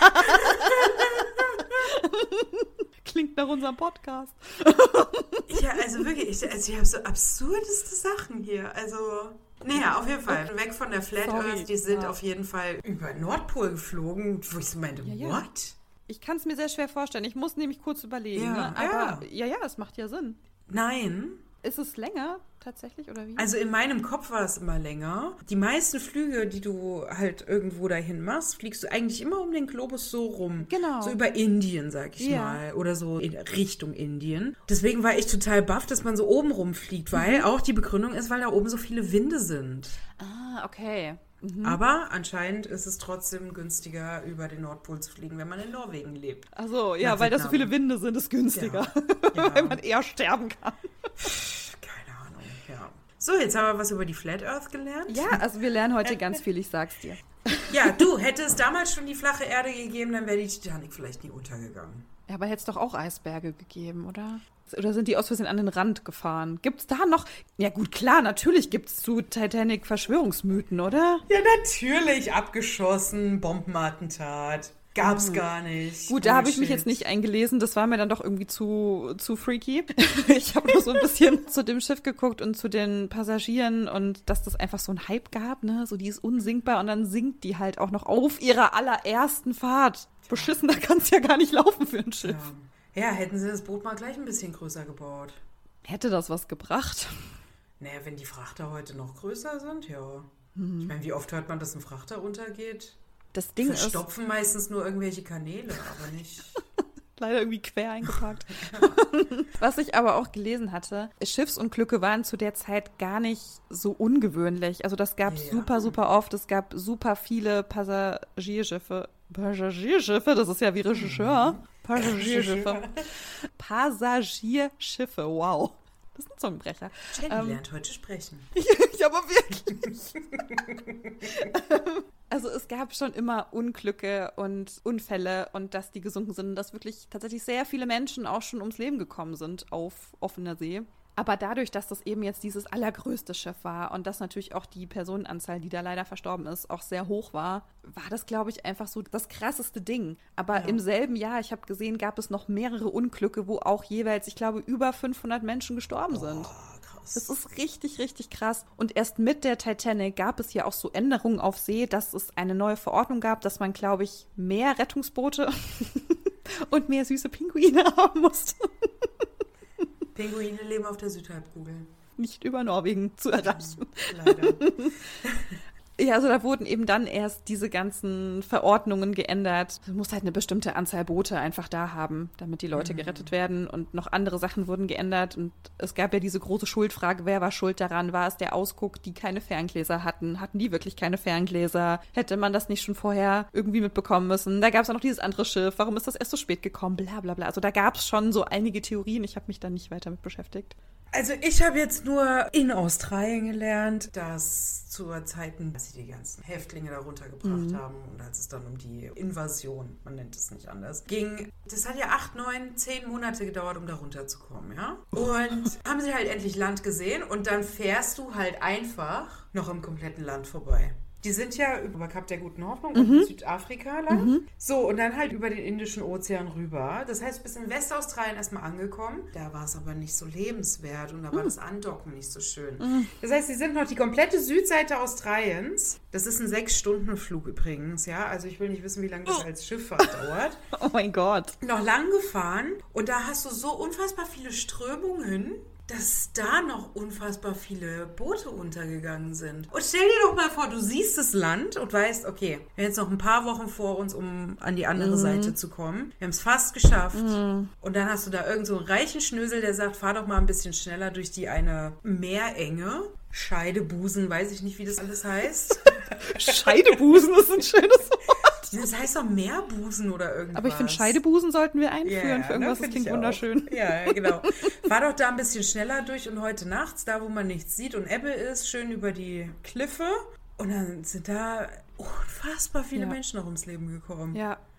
Klingt nach unserem Podcast. Ja, also wirklich, ich, also ich habe so absurdeste Sachen hier. Also, naja, auf jeden Fall. Weg von der Flat Sorry. Earth, die sind Ja. auf jeden Fall über Nordpol geflogen, wo ich so meinte, Ja, ja. what? Ich kann es mir sehr schwer vorstellen. Ich muss nämlich kurz überlegen. Ja, ne? Aber ja, ja, es macht ja Sinn. Nein. Ist es länger tatsächlich oder wie? Also in meinem Kopf war es immer länger. Die meisten Flüge, die du halt irgendwo dahin machst, fliegst du eigentlich immer um den Globus so rum. Genau. So über Indien, sag ich Ja. mal. Oder so in Richtung Indien. Deswegen war ich total baff, dass man so oben rumfliegt, weil auch die Begründung ist, weil da oben so viele Winde sind. Ah, okay. Mhm. Aber anscheinend ist es trotzdem günstiger, über den Nordpol zu fliegen, wenn man in Norwegen lebt. Achso, ja, Nach weil da so Vietnam. viele Winde sind, ist günstiger. Ja. Ja. weil man eher sterben kann. Keine Ahnung, ja. So, jetzt haben wir was über die Flat Earth gelernt. Ja, also wir lernen heute ganz viel, ich sag's dir. Ja, du, hätte es damals schon die flache Erde gegeben, dann wäre die Titanic vielleicht nie untergegangen. Ja, aber hätte es doch auch Eisberge gegeben, oder? Oder sind die aus Versehen an den Rand gefahren? Gibt's da noch... Ja gut, klar, natürlich gibt's zu Titanic Verschwörungsmythen, oder? Ja, natürlich. Abgeschossen, Bombenattentat. Gab's gar nicht. Gut, da habe ich mich Bullshit. jetzt nicht eingelesen. Das war mir dann doch irgendwie zu, zu freaky. Ich habe nur so ein bisschen zu dem Schiff geguckt und zu den Passagieren und dass das einfach so einen Hype gab, ne? So, die ist unsinkbar und dann sinkt die halt auch noch auf ihrer allerersten Fahrt. Beschissener kann es ja gar nicht laufen für ein Schiff. Ja. ja, hätten sie das Boot mal gleich ein bisschen größer gebaut. Hätte das was gebracht? Naja, wenn die Frachter heute noch größer sind, ja. Mhm. Ich meine, wie oft hört man, dass ein Frachter untergeht? Das Ding ist Verstopfen meistens nur irgendwelche Kanäle, aber nicht... leider irgendwie quer eingepackt. Was ich aber auch gelesen hatte, Schiffsunglücke waren zu der Zeit gar nicht so ungewöhnlich. Also das gab es Ja. super, super oft. Es gab super viele Passagierschiffe. Passagierschiffe, das ist ja wie Regisseur. Passagierschiffe. Passagierschiffe, wow. Das ist ein Zungenbrecher. Jenny Ähm, lernt heute sprechen. Ja, aber wirklich. Also es gab schon immer Unglücke und Unfälle und dass die gesunken sind und dass wirklich tatsächlich sehr viele Menschen auch schon ums Leben gekommen sind auf offener See. Aber dadurch, dass das eben jetzt dieses allergrößte Schiff war und dass natürlich auch die Personenanzahl, die da leider verstorben ist, auch sehr hoch war, war das, glaube ich, einfach so das krasseste Ding. Aber Ja. im selben Jahr, ich habe gesehen, gab es noch mehrere Unglücke, wo auch jeweils, ich glaube, über fünfhundert Menschen gestorben sind. Oh, krass. Das ist richtig, richtig krass. Und erst mit der Titanic gab es ja auch so Änderungen auf See, dass es eine neue Verordnung gab, dass man, glaube ich, mehr Rettungsboote und mehr süße Pinguine haben musste. Pinguine leben auf der Südhalbkugel. Nicht über Norwegen zu erreichen. Leider. Ja, also da wurden eben dann erst diese ganzen Verordnungen geändert. Du musst halt eine bestimmte Anzahl Boote einfach da haben, damit die Leute gerettet werden. Und noch andere Sachen wurden geändert. Und es gab ja diese große Schuldfrage, wer war schuld daran? War es der Ausguck, die keine Ferngläser hatten? Hatten die wirklich keine Ferngläser? Hätte man das nicht schon vorher irgendwie mitbekommen müssen? Da gab es auch noch dieses andere Schiff. Warum ist das erst so spät gekommen? Bla bla bla. Also da gab es schon so einige Theorien. Ich habe mich da nicht weiter mit beschäftigt. Also ich habe jetzt nur in Australien gelernt, dass zur Zeiten, als sie die ganzen Häftlinge da runtergebracht haben und als es dann um die Invasion, man nennt es nicht anders, ging, das hat ja acht, neun, zehn Monate gedauert, um da runterzukommen, ja? Und haben sie halt endlich Land gesehen und dann fährst du halt einfach noch im kompletten Land vorbei. Die sind ja über Kap der Guten Hoffnung und in Südafrika lang. Mhm. So, und dann halt über den Indischen Ozean rüber. Das heißt, bis in Westaustralien erstmal angekommen. Da war es aber nicht so lebenswert und da war mhm. das Andocken nicht so schön. Mhm. Das heißt, sie sind noch die komplette Südseite Australiens. Das ist ein Sechs-Stunden-Flug übrigens, ja. Also ich will nicht wissen, wie lange das als Schifffahrt dauert. Oh mein Gott. Noch lang gefahren und da hast du so unfassbar viele Strömungen, dass da noch unfassbar viele Boote untergegangen sind. Und stell dir doch mal vor, du siehst das Land und weißt, okay, wir haben jetzt noch ein paar Wochen vor uns, um an die andere mm. Seite zu kommen. Wir haben es fast geschafft. Mm. Und dann hast du da irgend so einen reichen Schnösel, der sagt, fahr doch mal ein bisschen schneller durch die eine Meerenge. Scheidebusen, weiß ich nicht, wie das alles heißt. Scheidebusen ist ein schönes Wort. Das heißt doch Meerbusen oder irgendwas. Aber ich finde, Scheidebusen sollten wir einführen yeah, für irgendwas, ne, das klingt wunderschön. Auch. Ja, genau. Fahr doch da ein bisschen schneller durch und heute nachts, da wo man nichts sieht und Ebbe ist, schön über die Kliffe. Und dann sind da unfassbar viele ja. Menschen noch ums Leben gekommen. Ja.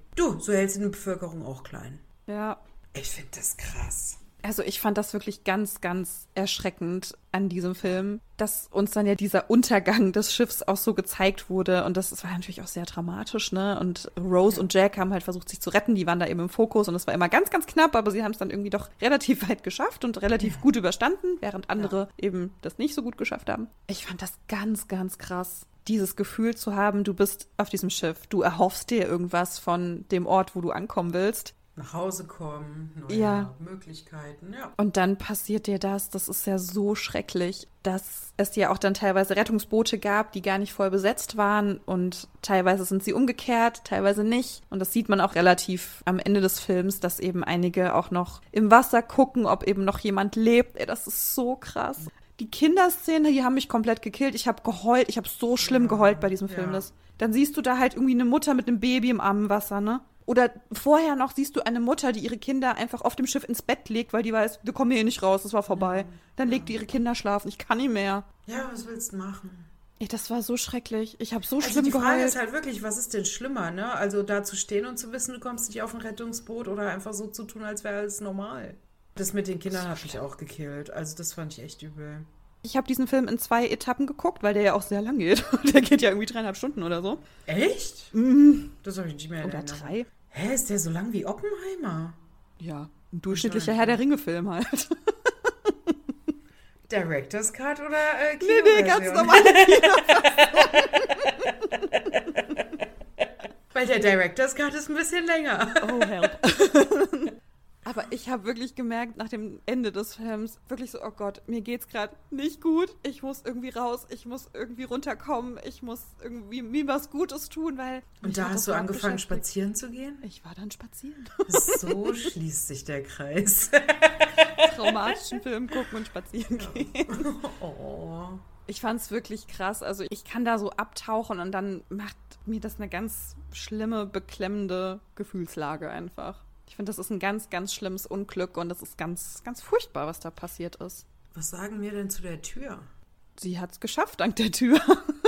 Du, so hältst du die Bevölkerung auch klein. Ja. Ich finde das krass. Also ich fand das wirklich ganz, ganz erschreckend an diesem Film, dass uns dann ja dieser Untergang des Schiffs auch so gezeigt wurde. Und das, das war natürlich auch sehr dramatisch, ne? Und Rose ja. und Jack haben halt versucht, sich zu retten. Die waren da eben im Fokus und es war immer ganz, ganz knapp, aber sie haben es dann irgendwie doch relativ weit geschafft und relativ ja. gut überstanden, während andere ja. eben das nicht so gut geschafft haben. Ich fand das ganz, ganz krass. Dieses Gefühl zu haben, du bist auf diesem Schiff, du erhoffst dir irgendwas von dem Ort, wo du ankommen willst. Nach Hause kommen, neue ja. Möglichkeiten, ja. Und dann passiert dir das, das ist ja so schrecklich, dass es ja auch dann teilweise Rettungsboote gab, die gar nicht voll besetzt waren und teilweise sind sie umgekehrt, teilweise nicht. Und das sieht man auch relativ am Ende des Films, dass eben einige auch noch im Wasser gucken, ob eben noch jemand lebt. Ey, das ist so krass. Die Kinderszene, die haben mich komplett gekillt. Ich habe geheult, ich habe so schlimm ja, geheult bei diesem Film. Ja. Das, dann siehst du da halt irgendwie eine Mutter mit einem Baby im armen Wasser, ne? Oder vorher noch siehst du eine Mutter, die ihre Kinder einfach auf dem Schiff ins Bett legt, weil die weiß, wir kommen hier nicht raus, das war vorbei. Ja, dann ja. legt die ihre Kinder schlafen, ich kann nicht mehr. Ja, was willst du machen? Ey, das war so schrecklich. Ich habe so also schlimm die Frage geheult. ist halt wirklich, was ist denn schlimmer, ne? Also da zu stehen und zu wissen, du kommst nicht auf ein Rettungsboot oder einfach so zu tun, als wäre alles normal. Das mit den Kindern hat mich auch gekillt. Also das fand ich echt übel. Ich habe diesen Film in zwei Etappen geguckt, weil der ja auch sehr lang geht. Der geht ja irgendwie dreieinhalb Stunden oder so. Echt? Mhm. Das habe ich nicht mehr Oder drei. Hä, ist der so lang wie Oppenheimer? Ja, ein durchschnittlicher Herr der Ringe-Film halt. Director's Cut oder äh, Kinoversion? Nee, nee, ganz normale Kinoversion. Weil der Director's Cut ist ein bisschen länger. Oh, help. Aber ich habe wirklich gemerkt, nach dem Ende des Films, wirklich so, oh Gott, mir geht's gerade nicht gut. Ich muss irgendwie raus, ich muss irgendwie runterkommen, ich muss irgendwie mir was Gutes tun, weil... Und da hast du angefangen, spazieren zu gehen? Ich war dann spazieren. So schließt sich der Kreis. Traumatischen Film gucken und spazieren gehen. Oh. Ich fand's wirklich krass. Also ich kann da so abtauchen und dann macht mir das eine ganz schlimme, beklemmende Gefühlslage einfach. Ich finde, das ist ein ganz, ganz schlimmes Unglück und das ist ganz, ganz furchtbar, was da passiert ist. Was sagen wir denn zu der Tür? Sie hat's geschafft, dank der Tür.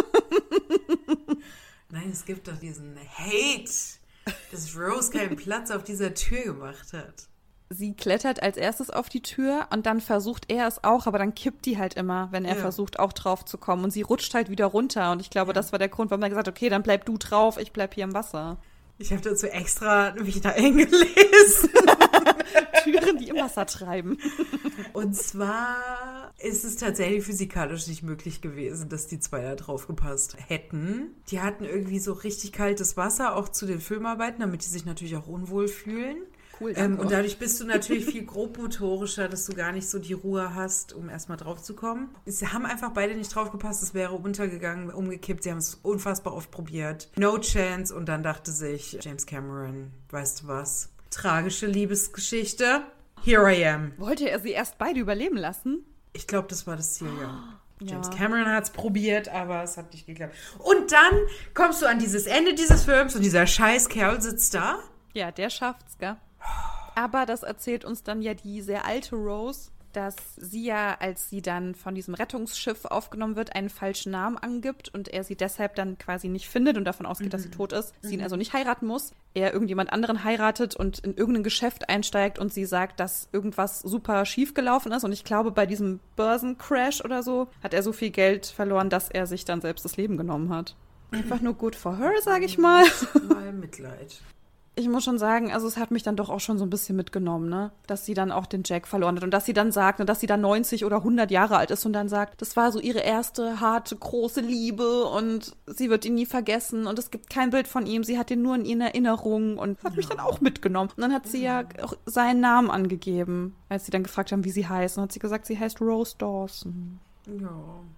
Nein, es gibt doch diesen Hate, dass Rose keinen Platz auf dieser Tür gemacht hat. Sie klettert als erstes auf die Tür und dann versucht er es auch, aber dann kippt die halt immer, wenn er ja. versucht, auch drauf zu kommen. Und sie rutscht halt wieder runter. Und ich glaube, ja. das war der Grund, warum er gesagt hat, okay, dann bleib du drauf, ich bleib hier im Wasser. Ich habe dazu extra mich da eingelesen. Türen, die im Wasser treiben. Und zwar ist es tatsächlich physikalisch nicht möglich gewesen, dass die zwei da drauf gepasst hätten. Die hatten irgendwie so richtig kaltes Wasser, auch zu den Filmarbeiten, damit die sich natürlich auch unwohl fühlen. Cool, ähm, und dadurch bist du natürlich viel grobmotorischer, dass du gar nicht so die Ruhe hast, um erstmal drauf zu kommen. Sie haben einfach beide nicht drauf gepasst, es wäre untergegangen, umgekippt. Sie haben es unfassbar oft probiert. No chance. Und dann dachte sich James Cameron, weißt du was? Tragische Liebesgeschichte. Here I am. Wollte er sie erst beide überleben lassen? Ich glaube, das war das Ziel, ja. Ja. James Cameron hat es probiert, aber es hat nicht geklappt. Und dann kommst du an dieses Ende dieses Films und dieser scheiß Kerl sitzt da. Ja, der schafft's, gell? Aber das erzählt uns dann ja die sehr alte Rose, dass sie ja, als sie dann von diesem Rettungsschiff aufgenommen wird, einen falschen Namen angibt und er sie deshalb dann quasi nicht findet und davon ausgeht, mhm. dass sie tot ist. Sie ihn Mhm. also nicht heiraten muss. Er irgendjemand anderen heiratet und in irgendein Geschäft einsteigt und sie sagt, dass irgendwas super schief gelaufen ist. Und ich glaube, bei diesem Börsencrash oder so hat er so viel Geld verloren, dass er sich dann selbst das Leben genommen hat. Einfach nur good for her, sage ich mal. Mal Mitleid. Ich muss schon sagen, also es hat mich dann doch auch schon so ein bisschen mitgenommen, ne? Dass sie dann auch den Jack verloren hat und dass sie dann sagt, ne, dass sie dann neunzig oder hundert Jahre alt ist und dann sagt, das war so ihre erste, harte, große Liebe und sie wird ihn nie vergessen und es gibt kein Bild von ihm, sie hat ihn nur in ihren Erinnerungen und hat mich dann auch mitgenommen. Und dann hat sie ja auch seinen Namen angegeben, als sie dann gefragt haben, wie sie heißt. Und hat sie gesagt, sie heißt Rose Dawson. Ja.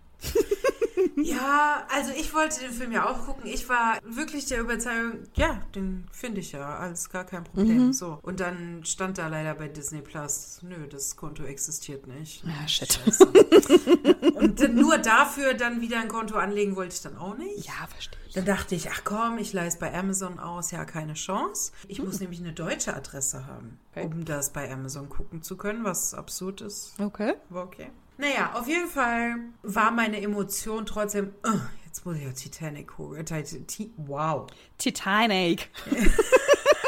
Ja, also ich wollte den Film ja auch gucken. Ich war wirklich der Überzeugung, ja, den finde ich ja, alles gar kein Problem. Mhm. So. Und dann stand da leider bei Disney Plus, nö, das Konto existiert nicht. Ja, shit. Scheiße. Und dann nur dafür dann wieder ein Konto anlegen wollte ich dann auch nicht. Ja, verstehe ich. Dann dachte ich, ach komm, ich leih es bei Amazon aus, ja, keine Chance. Ich Hm. muss nämlich eine deutsche Adresse haben, Okay. um das bei Amazon gucken zu können, was absurd ist. Okay. Aber okay. Naja, auf jeden Fall war meine Emotion trotzdem, uh, jetzt muss ich ja Titanic gucken. Ti- Ti- Wow. Titanic.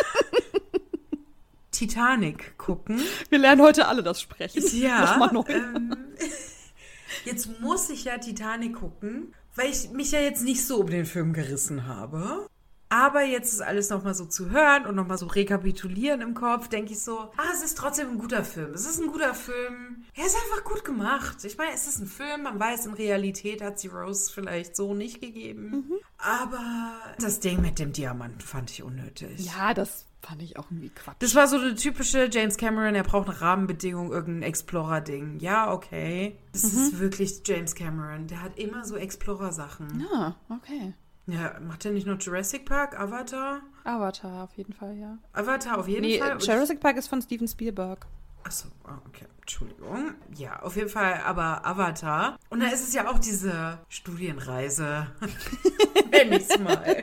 Titanic gucken. Wir lernen heute alle das Sprechen. Ja. Nochmal neu. Ähm, jetzt muss ich ja Titanic gucken, weil ich mich ja jetzt nicht so um den Film gerissen habe. Aber jetzt ist alles nochmal so zu hören und nochmal so rekapitulieren im Kopf, denke ich so, ah, es ist trotzdem ein guter Film. Es ist ein guter Film. Er ist einfach gut gemacht. Ich meine, es ist ein Film, man weiß, in Realität hat sie Rose vielleicht so nicht gegeben. Mhm. Aber das Ding mit dem Diamanten fand ich unnötig. Ja, das fand ich auch irgendwie Quatsch. Das war so eine typische James Cameron, er braucht eine Rahmenbedingung, irgendein Explorer-Ding. Ja, okay. Das mhm. ist wirklich James Cameron. Der hat immer so Explorer-Sachen. Ja, okay. Ja, macht er nicht nur Jurassic Park, Avatar? Avatar auf jeden Fall, ja. Avatar auf jeden nee, Fall? Jurassic Park ist von Steven Spielberg. Achso, okay, Entschuldigung. Ja, auf jeden Fall, aber Avatar. Und da ist es ja auch diese Studienreise. Nenn ich's mal.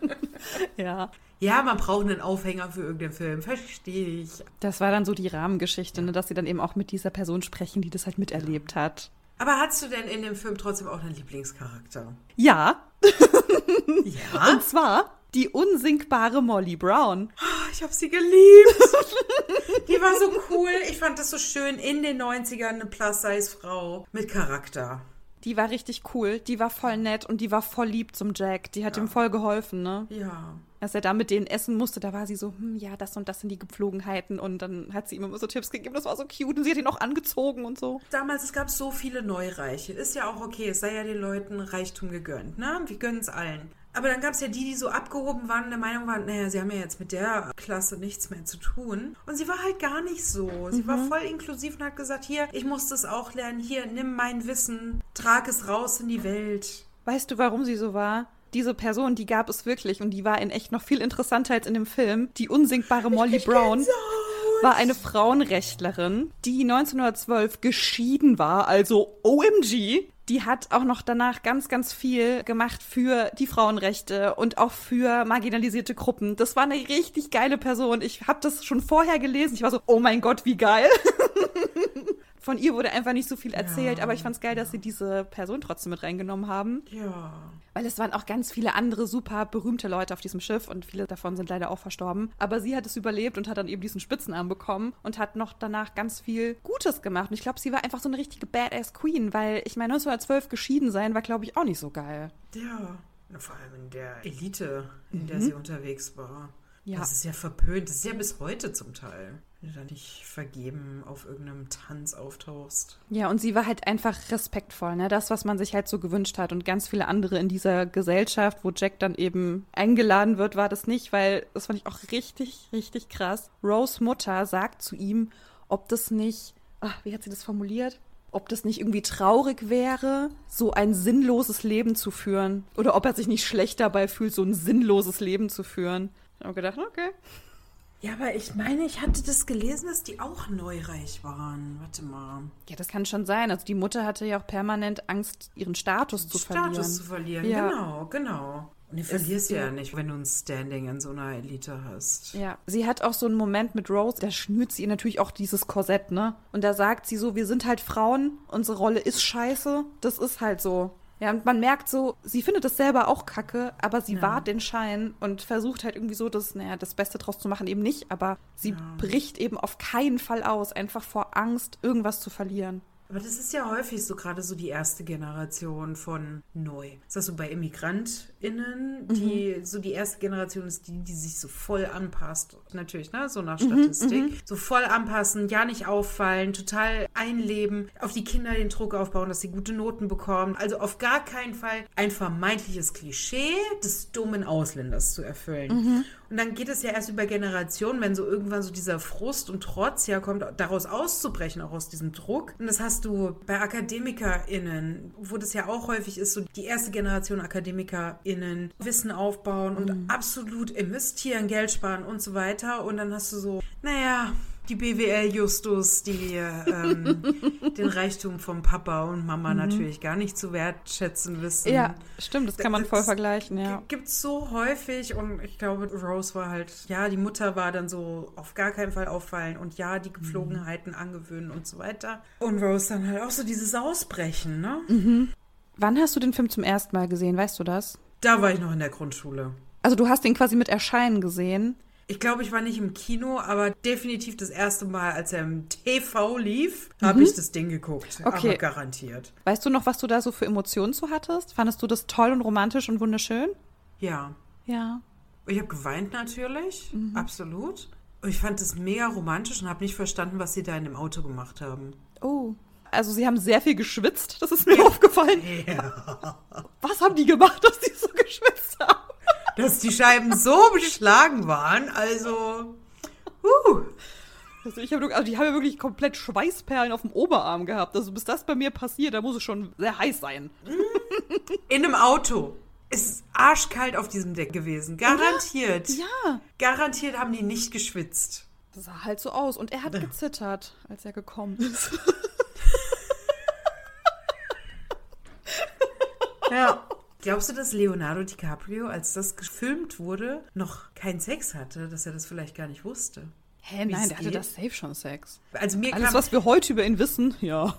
Ja. Ja, man braucht einen Aufhänger für irgendeinen Film, verstehe ich. Das war dann so die Rahmengeschichte, ne, dass sie dann eben auch mit dieser Person sprechen, die das halt miterlebt hat. Aber hast du denn in dem Film trotzdem auch einen Lieblingscharakter? Ja. Ja? Und zwar die unsinkbare Molly Brown. Oh, ich habe sie geliebt. Die war so cool. Ich fand das so schön. In den neunzigern eine Plus-Size-Frau mit Charakter. Die war richtig cool. Die war voll nett und die war voll lieb zum Jack. Die hat ja. ihm voll geholfen, ne? Ja. Als er da mit denen essen musste, da war sie so, hm, ja, das und das sind die Gepflogenheiten. Und dann hat sie ihm immer so Tipps gegeben. Das war so cute. Und sie hat ihn auch angezogen und so. Damals, es gab so viele Neureiche. Ist ja auch okay. Es sei ja den Leuten Reichtum gegönnt, ne? Wir gönnen es allen. Aber dann gab es ja die, die so abgehoben waren und der Meinung waren, naja, sie haben ja jetzt mit der Klasse nichts mehr zu tun. Und sie war halt gar nicht so. Sie mhm. war voll inklusiv und hat gesagt, hier, ich muss das auch lernen. Hier, nimm mein Wissen, trag es raus in die Welt. Weißt du, warum sie so war? Diese Person, die gab es wirklich und die war in echt noch viel interessanter als in dem Film. Die unsinkbare Molly ich Brown war eine Frauenrechtlerin, die neunzehnhundertzwölf geschieden war, also O M G. Die hat auch noch danach ganz, ganz viel gemacht für die Frauenrechte und auch für marginalisierte Gruppen. Das war eine richtig geile Person. Ich habe das schon vorher gelesen. Ich war so, oh mein Gott, wie geil. Von ihr wurde einfach nicht so viel erzählt, ja, aber ich fand's geil, ja. dass sie diese Person trotzdem mit reingenommen haben. Ja. Weil es waren auch ganz viele andere super berühmte Leute auf diesem Schiff und viele davon sind leider auch verstorben. Aber sie hat es überlebt und hat dann eben diesen Spitznamen bekommen und hat noch danach ganz viel Gutes gemacht. Und ich glaube, sie war einfach so eine richtige Badass-Queen, weil ich meine, neunzehnhundertzwölf geschieden sein war, glaube ich, auch nicht so geil. Ja, vor allem in der Elite, in der mhm. sie unterwegs war. Ja. Das ist ja verpönt. Das ist ja bis heute zum Teil. Wenn du da nicht vergeben auf irgendeinem Tanz auftauchst. Ja, und sie war halt einfach respektvoll, ne? Das, was man sich halt so gewünscht hat. Und ganz viele andere in dieser Gesellschaft, wo Jack dann eben eingeladen wird, war das nicht, weil das fand ich auch richtig, richtig krass. Rose Mutter sagt zu ihm, ob das nicht, ach, wie hat sie das formuliert? Ob das nicht irgendwie traurig wäre, so ein sinnloses Leben zu führen. Oder ob er sich nicht schlecht dabei fühlt, so ein sinnloses Leben zu führen. Ich habe gedacht, okay. Ja, aber ich meine, ich hatte das gelesen, dass die auch neureich waren. Warte mal. Ja, das kann schon sein. Also die Mutter hatte ja auch permanent Angst, ihren Status zu verlieren. Status zu verlieren, ja. genau, genau. Und den verlierst du ja nicht, wenn du ein Standing in so einer Elite hast. Ja, sie hat auch so einen Moment mit Rose, da schnürt sie ihr natürlich auch dieses Korsett, ne? Und da sagt sie so, wir sind halt Frauen, unsere Rolle ist scheiße, das ist halt so. Ja, und man merkt so, sie findet es selber auch kacke, aber sie ja. wahrt den Schein und versucht halt irgendwie so, das, naja, das Beste draus zu machen, eben nicht. Aber sie ja. bricht eben auf keinen Fall aus, einfach vor Angst, irgendwas zu verlieren. Aber das ist ja häufig so gerade so die erste Generation von neu. Das heißt so bei ImmigrantInnen, die mhm. so die erste Generation ist die, die sich so voll anpasst. Natürlich, ne, so nach Statistik. Mhm, so voll anpassen, ja nicht auffallen, total einleben, auf die Kinder den Druck aufbauen, dass sie gute Noten bekommen. Also auf gar keinen Fall ein vermeintliches Klischee des dummen Ausländers zu erfüllen. Mhm. Und dann geht es ja erst über Generationen, wenn so irgendwann so dieser Frust und Trotz herkommt, daraus auszubrechen, auch aus diesem Druck. Und das hast du bei AkademikerInnen, wo das ja auch häufig ist, so die erste Generation AkademikerInnen Wissen aufbauen und mhm. absolut investieren, Geld sparen und so weiter. Und dann hast du so, naja, die B W L-Justus, die ähm, den Reichtum vom Papa und Mama mhm. natürlich gar nicht zu wertschätzen wissen. Ja, stimmt, das kann man voll vergleichen, ja. Gibt es so häufig und ich glaube, Rose war halt, ja, die Mutter war dann so auf gar keinen Fall auffallen und ja, die Gepflogenheiten mhm. angewöhnen und so weiter. Und Rose dann halt auch so dieses Ausbrechen, ne? Mhm. Wann hast du den Film zum ersten Mal gesehen, weißt du das? Da war ich noch in der Grundschule. Also du hast ihn quasi mit Erscheinen gesehen? Ich glaube, ich war nicht im Kino, aber definitiv das erste Mal, als er im T V lief, mhm. habe ich das Ding geguckt. Okay. Aber garantiert. Weißt du noch, was du da so für Emotionen zu hattest? Fandest du das toll und romantisch und wunderschön? Ja. Ja. Ich habe geweint natürlich, mhm. absolut. Und ich fand es mega romantisch und habe nicht verstanden, was sie da in dem Auto gemacht haben. Oh. Also sie haben sehr viel geschwitzt, das ist mir ja. aufgefallen. Ja. Was haben die gemacht, dass die so geschwitzt haben? Dass die Scheiben so beschlagen waren, also... Uh. Also, ich hab, also die haben ja wirklich komplett Schweißperlen auf dem Oberarm gehabt. Also bis das bei mir passiert, da muss es schon sehr heiß sein. In einem Auto. Es ist arschkalt auf diesem Deck gewesen. Garantiert. Ja. ja. Garantiert haben die nicht geschwitzt. Das sah halt so aus. Und er hat gezittert, als er gekommen ist. Ja. Glaubst du, dass Leonardo DiCaprio, als das gefilmt wurde, noch keinen Sex hatte? Dass er das vielleicht gar nicht wusste? Hä, nein, der geht? hatte das safe schon Sex. Also mir Alles, kam was wir heute über ihn wissen, ja.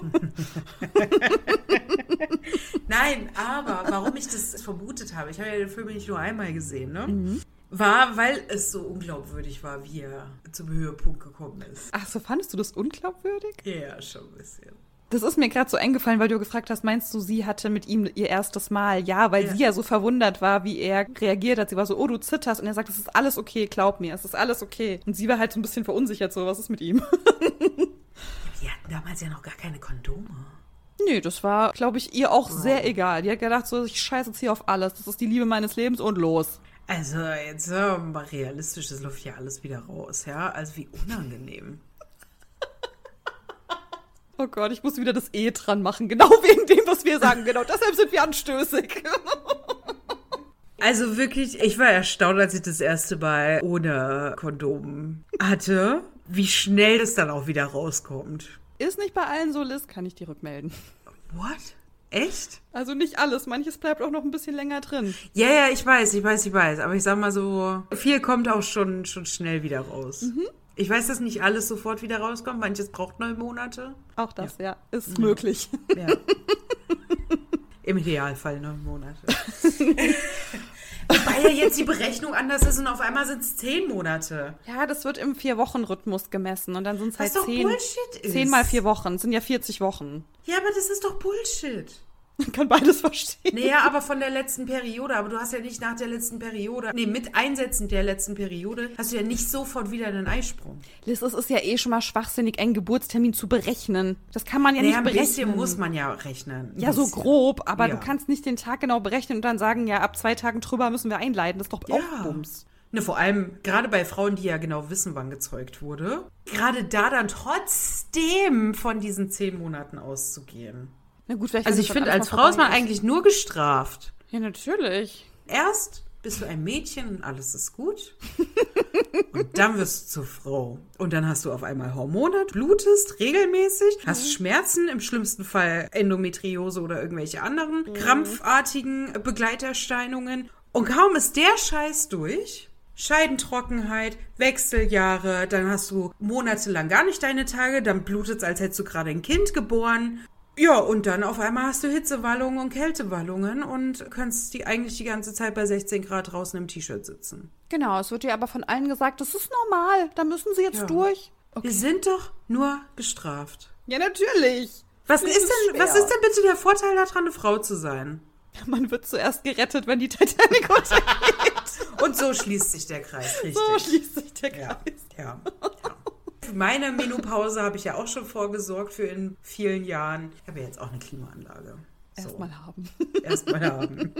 Nein, aber warum ich das vermutet habe, ich habe ja den Film nicht nur einmal gesehen, ne? Mhm. War, weil es so unglaubwürdig war, wie er zum Höhepunkt gekommen ist. Ach so, fandest du das unglaubwürdig? Ja, schon ein bisschen. Das ist mir gerade so eingefallen, weil du gefragt hast, meinst du, sie hatte mit ihm ihr erstes Mal? Ja, weil ja. sie ja so verwundert war, wie er reagiert hat. Sie war so, oh, du zitterst. Und er sagt, es ist alles okay, glaub mir, es ist alles okay. Und sie war halt so ein bisschen verunsichert, so, was ist mit ihm? Die hatten damals ja noch gar keine Kondome. Nee, das war, glaube ich, ihr auch wow. sehr egal. Die hat gedacht, so, ich scheiße jetzt hier auf alles. Das ist die Liebe meines Lebens und los. Also, jetzt äh, mal realistisch, das läuft ja alles wieder raus, ja? Also, wie unangenehm. Oh Gott, ich muss wieder das E dran machen, genau wegen dem, was wir sagen. Genau, deshalb sind wir anstößig. Also wirklich, ich war erstaunt, als ich das erste Mal ohne Kondom hatte, wie schnell das dann auch wieder rauskommt. Ist nicht bei allen so, Liz, kann ich dir rückmelden. What? Echt? Also nicht alles, manches bleibt auch noch ein bisschen länger drin. Ja, ja, ich weiß, ich weiß, ich weiß. Aber ich sag mal so, viel kommt auch schon, schon schnell wieder raus. Mhm. Ich weiß, dass nicht alles sofort wieder rauskommt. Manches braucht neun Monate. Auch das, ja, ja ist ja. möglich. Ja. Im Idealfall neun Monate. Wobei ja jetzt die Berechnung anders ist und auf einmal sind es zehn Monate. Ja, das wird im Vier-Wochen-Rhythmus gemessen und dann sind es halt Was zehn. doch Bullshit ist. Zehn mal vier Wochen, sind ja vierzig Wochen. Ja, aber das ist doch Bullshit. Man kann beides verstehen. Naja, aber von der letzten Periode. Aber du hast ja nicht nach der letzten Periode, nee, mit Einsetzen der letzten Periode, hast du ja nicht sofort wieder einen Eisprung. Liz, es ist ja eh schon mal schwachsinnig, einen Geburtstermin zu berechnen. Das kann man ja naja, nicht berechnen. Ein bisschen muss man ja rechnen. Ja, so grob, aber ja. du kannst nicht den Tag genau berechnen und dann sagen, ja, ab zwei Tagen drüber müssen wir einleiten. Das ist doch ja. auch Bums. Ne, vor allem, gerade bei Frauen, die ja genau wissen, wann gezeugt wurde, gerade da dann trotzdem von diesen zehn Monaten auszugehen. Na gut, vielleicht also ich finde, als Frau ist man eigentlich nur gestraft. Ja, natürlich. Erst bist du ein Mädchen und alles ist gut. Und dann wirst du zur Frau. Und dann hast du auf einmal Hormone, blutest regelmäßig, mhm. hast Schmerzen, im schlimmsten Fall Endometriose oder irgendwelche anderen mhm. krampfartigen Begleiterscheinungen. Und kaum ist der Scheiß durch, Scheidentrockenheit, Wechseljahre, dann hast du monatelang gar nicht deine Tage, dann blutet es, als hättest du gerade ein Kind geboren. Ja, und dann auf einmal hast du Hitzewallungen und Kältewallungen und kannst die eigentlich die ganze Zeit bei sechzehn Grad draußen im T-Shirt sitzen. Genau, es wird dir aber von allen gesagt, das ist normal, da müssen sie jetzt ja. durch. Okay. Wir sind doch nur gestraft. Ja, natürlich. Was ist, ist denn, was ist denn bitte der Vorteil daran, eine Frau zu sein? Man wird zuerst gerettet, wenn die Titanic untergeht. Und so schließt sich der Kreis, richtig. So schließt sich der Kreis. Ja, ja, ja. Für meine Menopause habe ich ja auch schon vorgesorgt für in vielen Jahren. Ich habe ja jetzt auch eine Klimaanlage. So. Erstmal haben. Erstmal haben.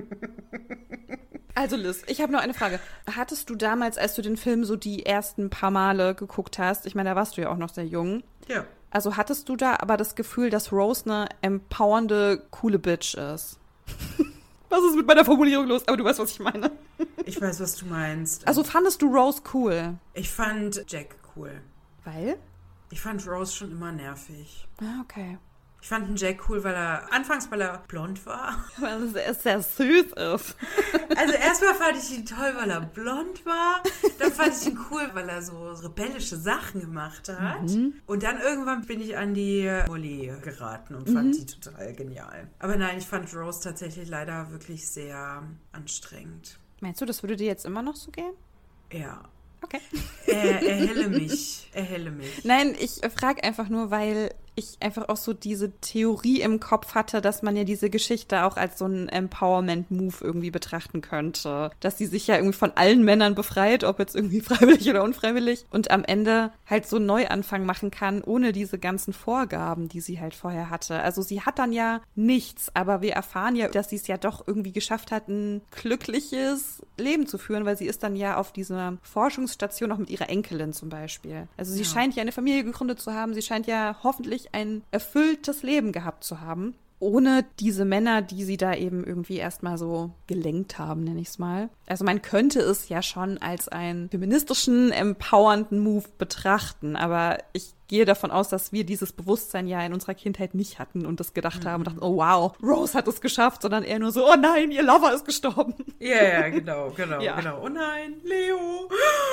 Also Liz, ich habe noch eine Frage. Hattest du damals, als du den Film so die ersten paar Male geguckt hast, ich meine, da warst du ja auch noch sehr jung. Ja. Also hattest du da aber das Gefühl, dass Rose eine empowernde, coole Bitch ist? Was ist mit meiner Formulierung los? Aber du weißt, was ich meine. Ich weiß, was du meinst. Also fandest du Rose cool? Ich fand Jack cool. Weil? Ich fand Rose schon immer nervig. Ah, okay. Ich fand den Jack cool, weil er, anfangs, weil er blond war. Weil er sehr süß ist. Also erstmal fand ich ihn toll, weil er blond war. Dann fand ich ihn cool, weil er so rebellische Sachen gemacht hat. Mhm. Und dann irgendwann bin ich an die Molly geraten und fand mhm. die total genial. Aber nein, ich fand Rose tatsächlich leider wirklich sehr anstrengend. Meinst du, das würde dir jetzt immer noch so gehen? Ja. Okay. Er, erhelle mich. Erhelle mich. Nein, ich frage einfach nur, weil ich einfach auch so diese Theorie im Kopf hatte, dass man ja diese Geschichte auch als so einen Empowerment-Move irgendwie betrachten könnte. Dass sie sich ja irgendwie von allen Männern befreit, ob jetzt irgendwie freiwillig oder unfreiwillig, und am Ende halt so einen Neuanfang machen kann, ohne diese ganzen Vorgaben, die sie halt vorher hatte. Also sie hat dann ja nichts, aber wir erfahren ja, dass sie es ja doch irgendwie geschafft hat, ein glückliches Leben zu führen, weil sie ist dann ja auf dieser Forschungsstation auch mit ihrer Enkelin zum Beispiel. Also sie Ja. scheint ja eine Familie gegründet zu haben, sie scheint ja hoffentlich ein erfülltes Leben gehabt zu haben, ohne diese Männer, die sie da eben irgendwie erstmal so gelenkt haben, nenne ich es mal. Also man könnte es ja schon als einen feministischen, empowernden Move betrachten, aber ich gehe davon aus, dass wir dieses Bewusstsein ja in unserer Kindheit nicht hatten und das gedacht mhm. haben und dachten, oh wow, Rose hat es geschafft, sondern eher nur so, oh nein, ihr Lover ist gestorben. Ja, ja, genau, genau, Ja. genau. Oh nein, Leo.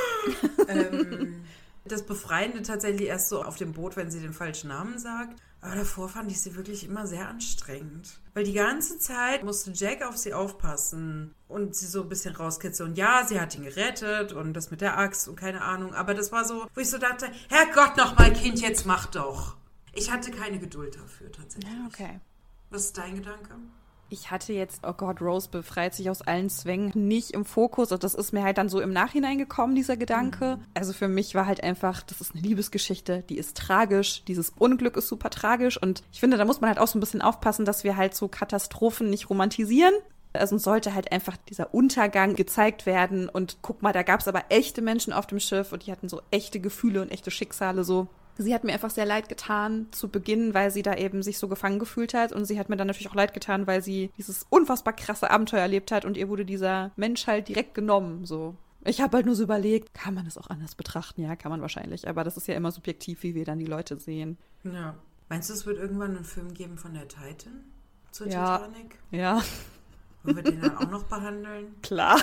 ähm, das Befreiende tatsächlich erst so auf dem Boot, wenn sie den falschen Namen sagt. Aber davor fand ich sie wirklich immer sehr anstrengend. Weil die ganze Zeit musste Jack auf sie aufpassen und sie so ein bisschen rauskitzeln. Und ja, sie hat ihn gerettet und das mit der Axt und keine Ahnung. Aber das war so, wo ich so dachte, Herrgott nochmal, Kind, jetzt mach doch. Ich hatte keine Geduld dafür tatsächlich. Ja, okay. Was ist dein Gedanke? Ich hatte jetzt, oh Gott, Rose befreit sich aus allen Zwängen, nicht im Fokus. Und das ist mir halt dann so im Nachhinein gekommen, dieser Gedanke. Mhm. Also für mich war halt einfach, das ist eine Liebesgeschichte, die ist tragisch. Dieses Unglück ist super tragisch. Und ich finde, da muss man halt auch so ein bisschen aufpassen, dass wir halt so Katastrophen nicht romantisieren. Also uns sollte halt einfach dieser Untergang gezeigt werden. Und guck mal, da gab es aber echte Menschen auf dem Schiff und die hatten so echte Gefühle und echte Schicksale so. Sie hat mir einfach sehr leid getan zu Beginn, weil sie da eben sich so gefangen gefühlt hat. Und sie hat mir dann natürlich auch leid getan, weil sie dieses unfassbar krasse Abenteuer erlebt hat und ihr wurde dieser Mensch halt direkt genommen. So. Ich habe halt nur so überlegt, kann man das auch anders betrachten? Ja, kann man wahrscheinlich. Aber das ist ja immer subjektiv, wie wir dann die Leute sehen. Ja. Meinst du, es wird irgendwann einen Film geben von der Titan zur Ja. Titanic? Ja, Wollen wir den dann auch noch behandeln? klar.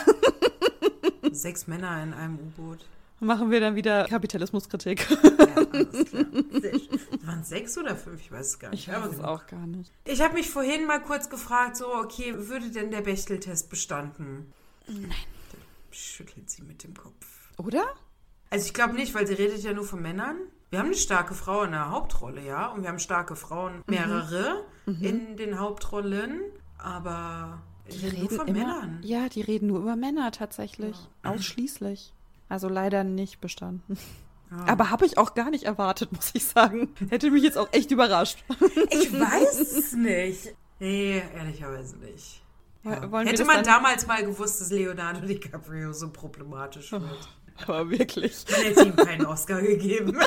Sechs Männer in einem U-Boot. Machen wir dann wieder Kapitalismuskritik. Ja, alles klar. Waren es sechs oder fünf? Ich weiß es gar nicht. Ich weiß Aber es genug. auch gar nicht. Ich habe mich vorhin mal kurz gefragt, so, okay, würde denn der Bechtel-Test bestanden? Nein. Da schüttelt sie mit dem Kopf. Oder? Also ich glaube nicht, weil sie redet ja nur von Männern. Wir haben eine starke Frau in der Hauptrolle, ja. Und wir haben starke Frauen, mehrere mhm. in den Hauptrollen. Aber die reden nur von immer, Männern. Ja, die reden nur über Männer tatsächlich. Ja. Ausschließlich. Also leider nicht bestanden. Ja. Aber habe ich auch gar nicht erwartet, muss ich sagen. Hätte mich jetzt auch echt überrascht. Ich weiß es nicht. Nee, ehrlicherweise nicht. Ja. Wollen Hätte wir man dann... damals mal gewusst, dass Leonardo DiCaprio so problematisch wird. Oh, aber wirklich. Man hätte ihm keinen Oscar gegeben.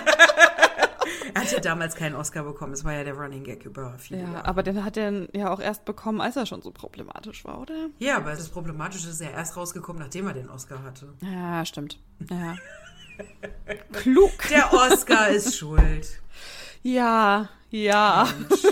Er hat ja damals keinen Oscar bekommen. Es war ja der Running Gag über viele Ja, Jahre. aber den hat er ja auch erst bekommen, als er schon so problematisch war, oder? Ja, aber das Problematische ist ja erst rausgekommen, nachdem er den Oscar hatte. Ja, stimmt. Ja. Klug. Der Oscar ist schuld. Ja, ja.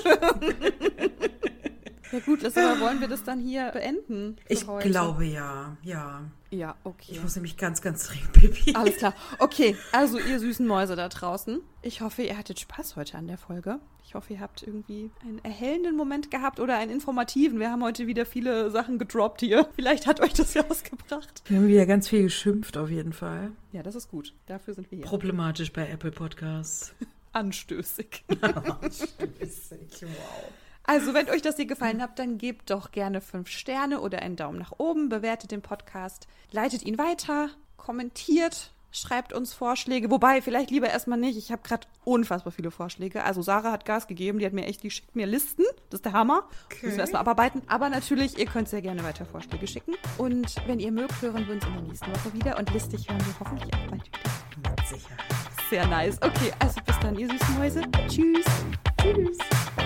Ja gut, ist, aber wollen wir das dann hier beenden? Ich heute? glaube ja, ja. Ja, okay. Ich muss nämlich ganz, ganz dringend pipi. Alles klar. Okay, also ihr süßen Mäuse da draußen. Ich hoffe, ihr hattet Spaß heute an der Folge. Ich hoffe, ihr habt irgendwie einen erhellenden Moment gehabt oder einen informativen. Wir haben heute wieder viele Sachen gedroppt hier. Vielleicht hat euch das ja ausgebracht. Wir haben wieder ganz viel geschimpft auf jeden Fall. Ja, das ist gut. Dafür sind wir hier. Problematisch bei Apple Podcasts. Anstößig. Anstößig, wow. Also, wenn euch das hier gefallen hat, dann gebt doch gerne fünf Sterne oder einen Daumen nach oben, bewertet den Podcast, leitet ihn weiter, kommentiert, schreibt uns Vorschläge. Wobei, vielleicht lieber erstmal nicht. Ich habe gerade unfassbar viele Vorschläge. Also, Sarah hat Gas gegeben. Die hat mir echt, die schickt mir Listen. Das ist der Hammer. Okay. Müssen wir erstmal abarbeiten. Aber natürlich, ihr könnt sehr gerne weiter Vorschläge schicken. Und wenn ihr mögt, hören wir uns in der nächsten Woche wieder. Und listig hören wir hoffentlich auch bald wieder. Mit Sicherheit. Sehr nice. Okay, also bis dann, ihr süßen Mäuse. Tschüss. Tschüss.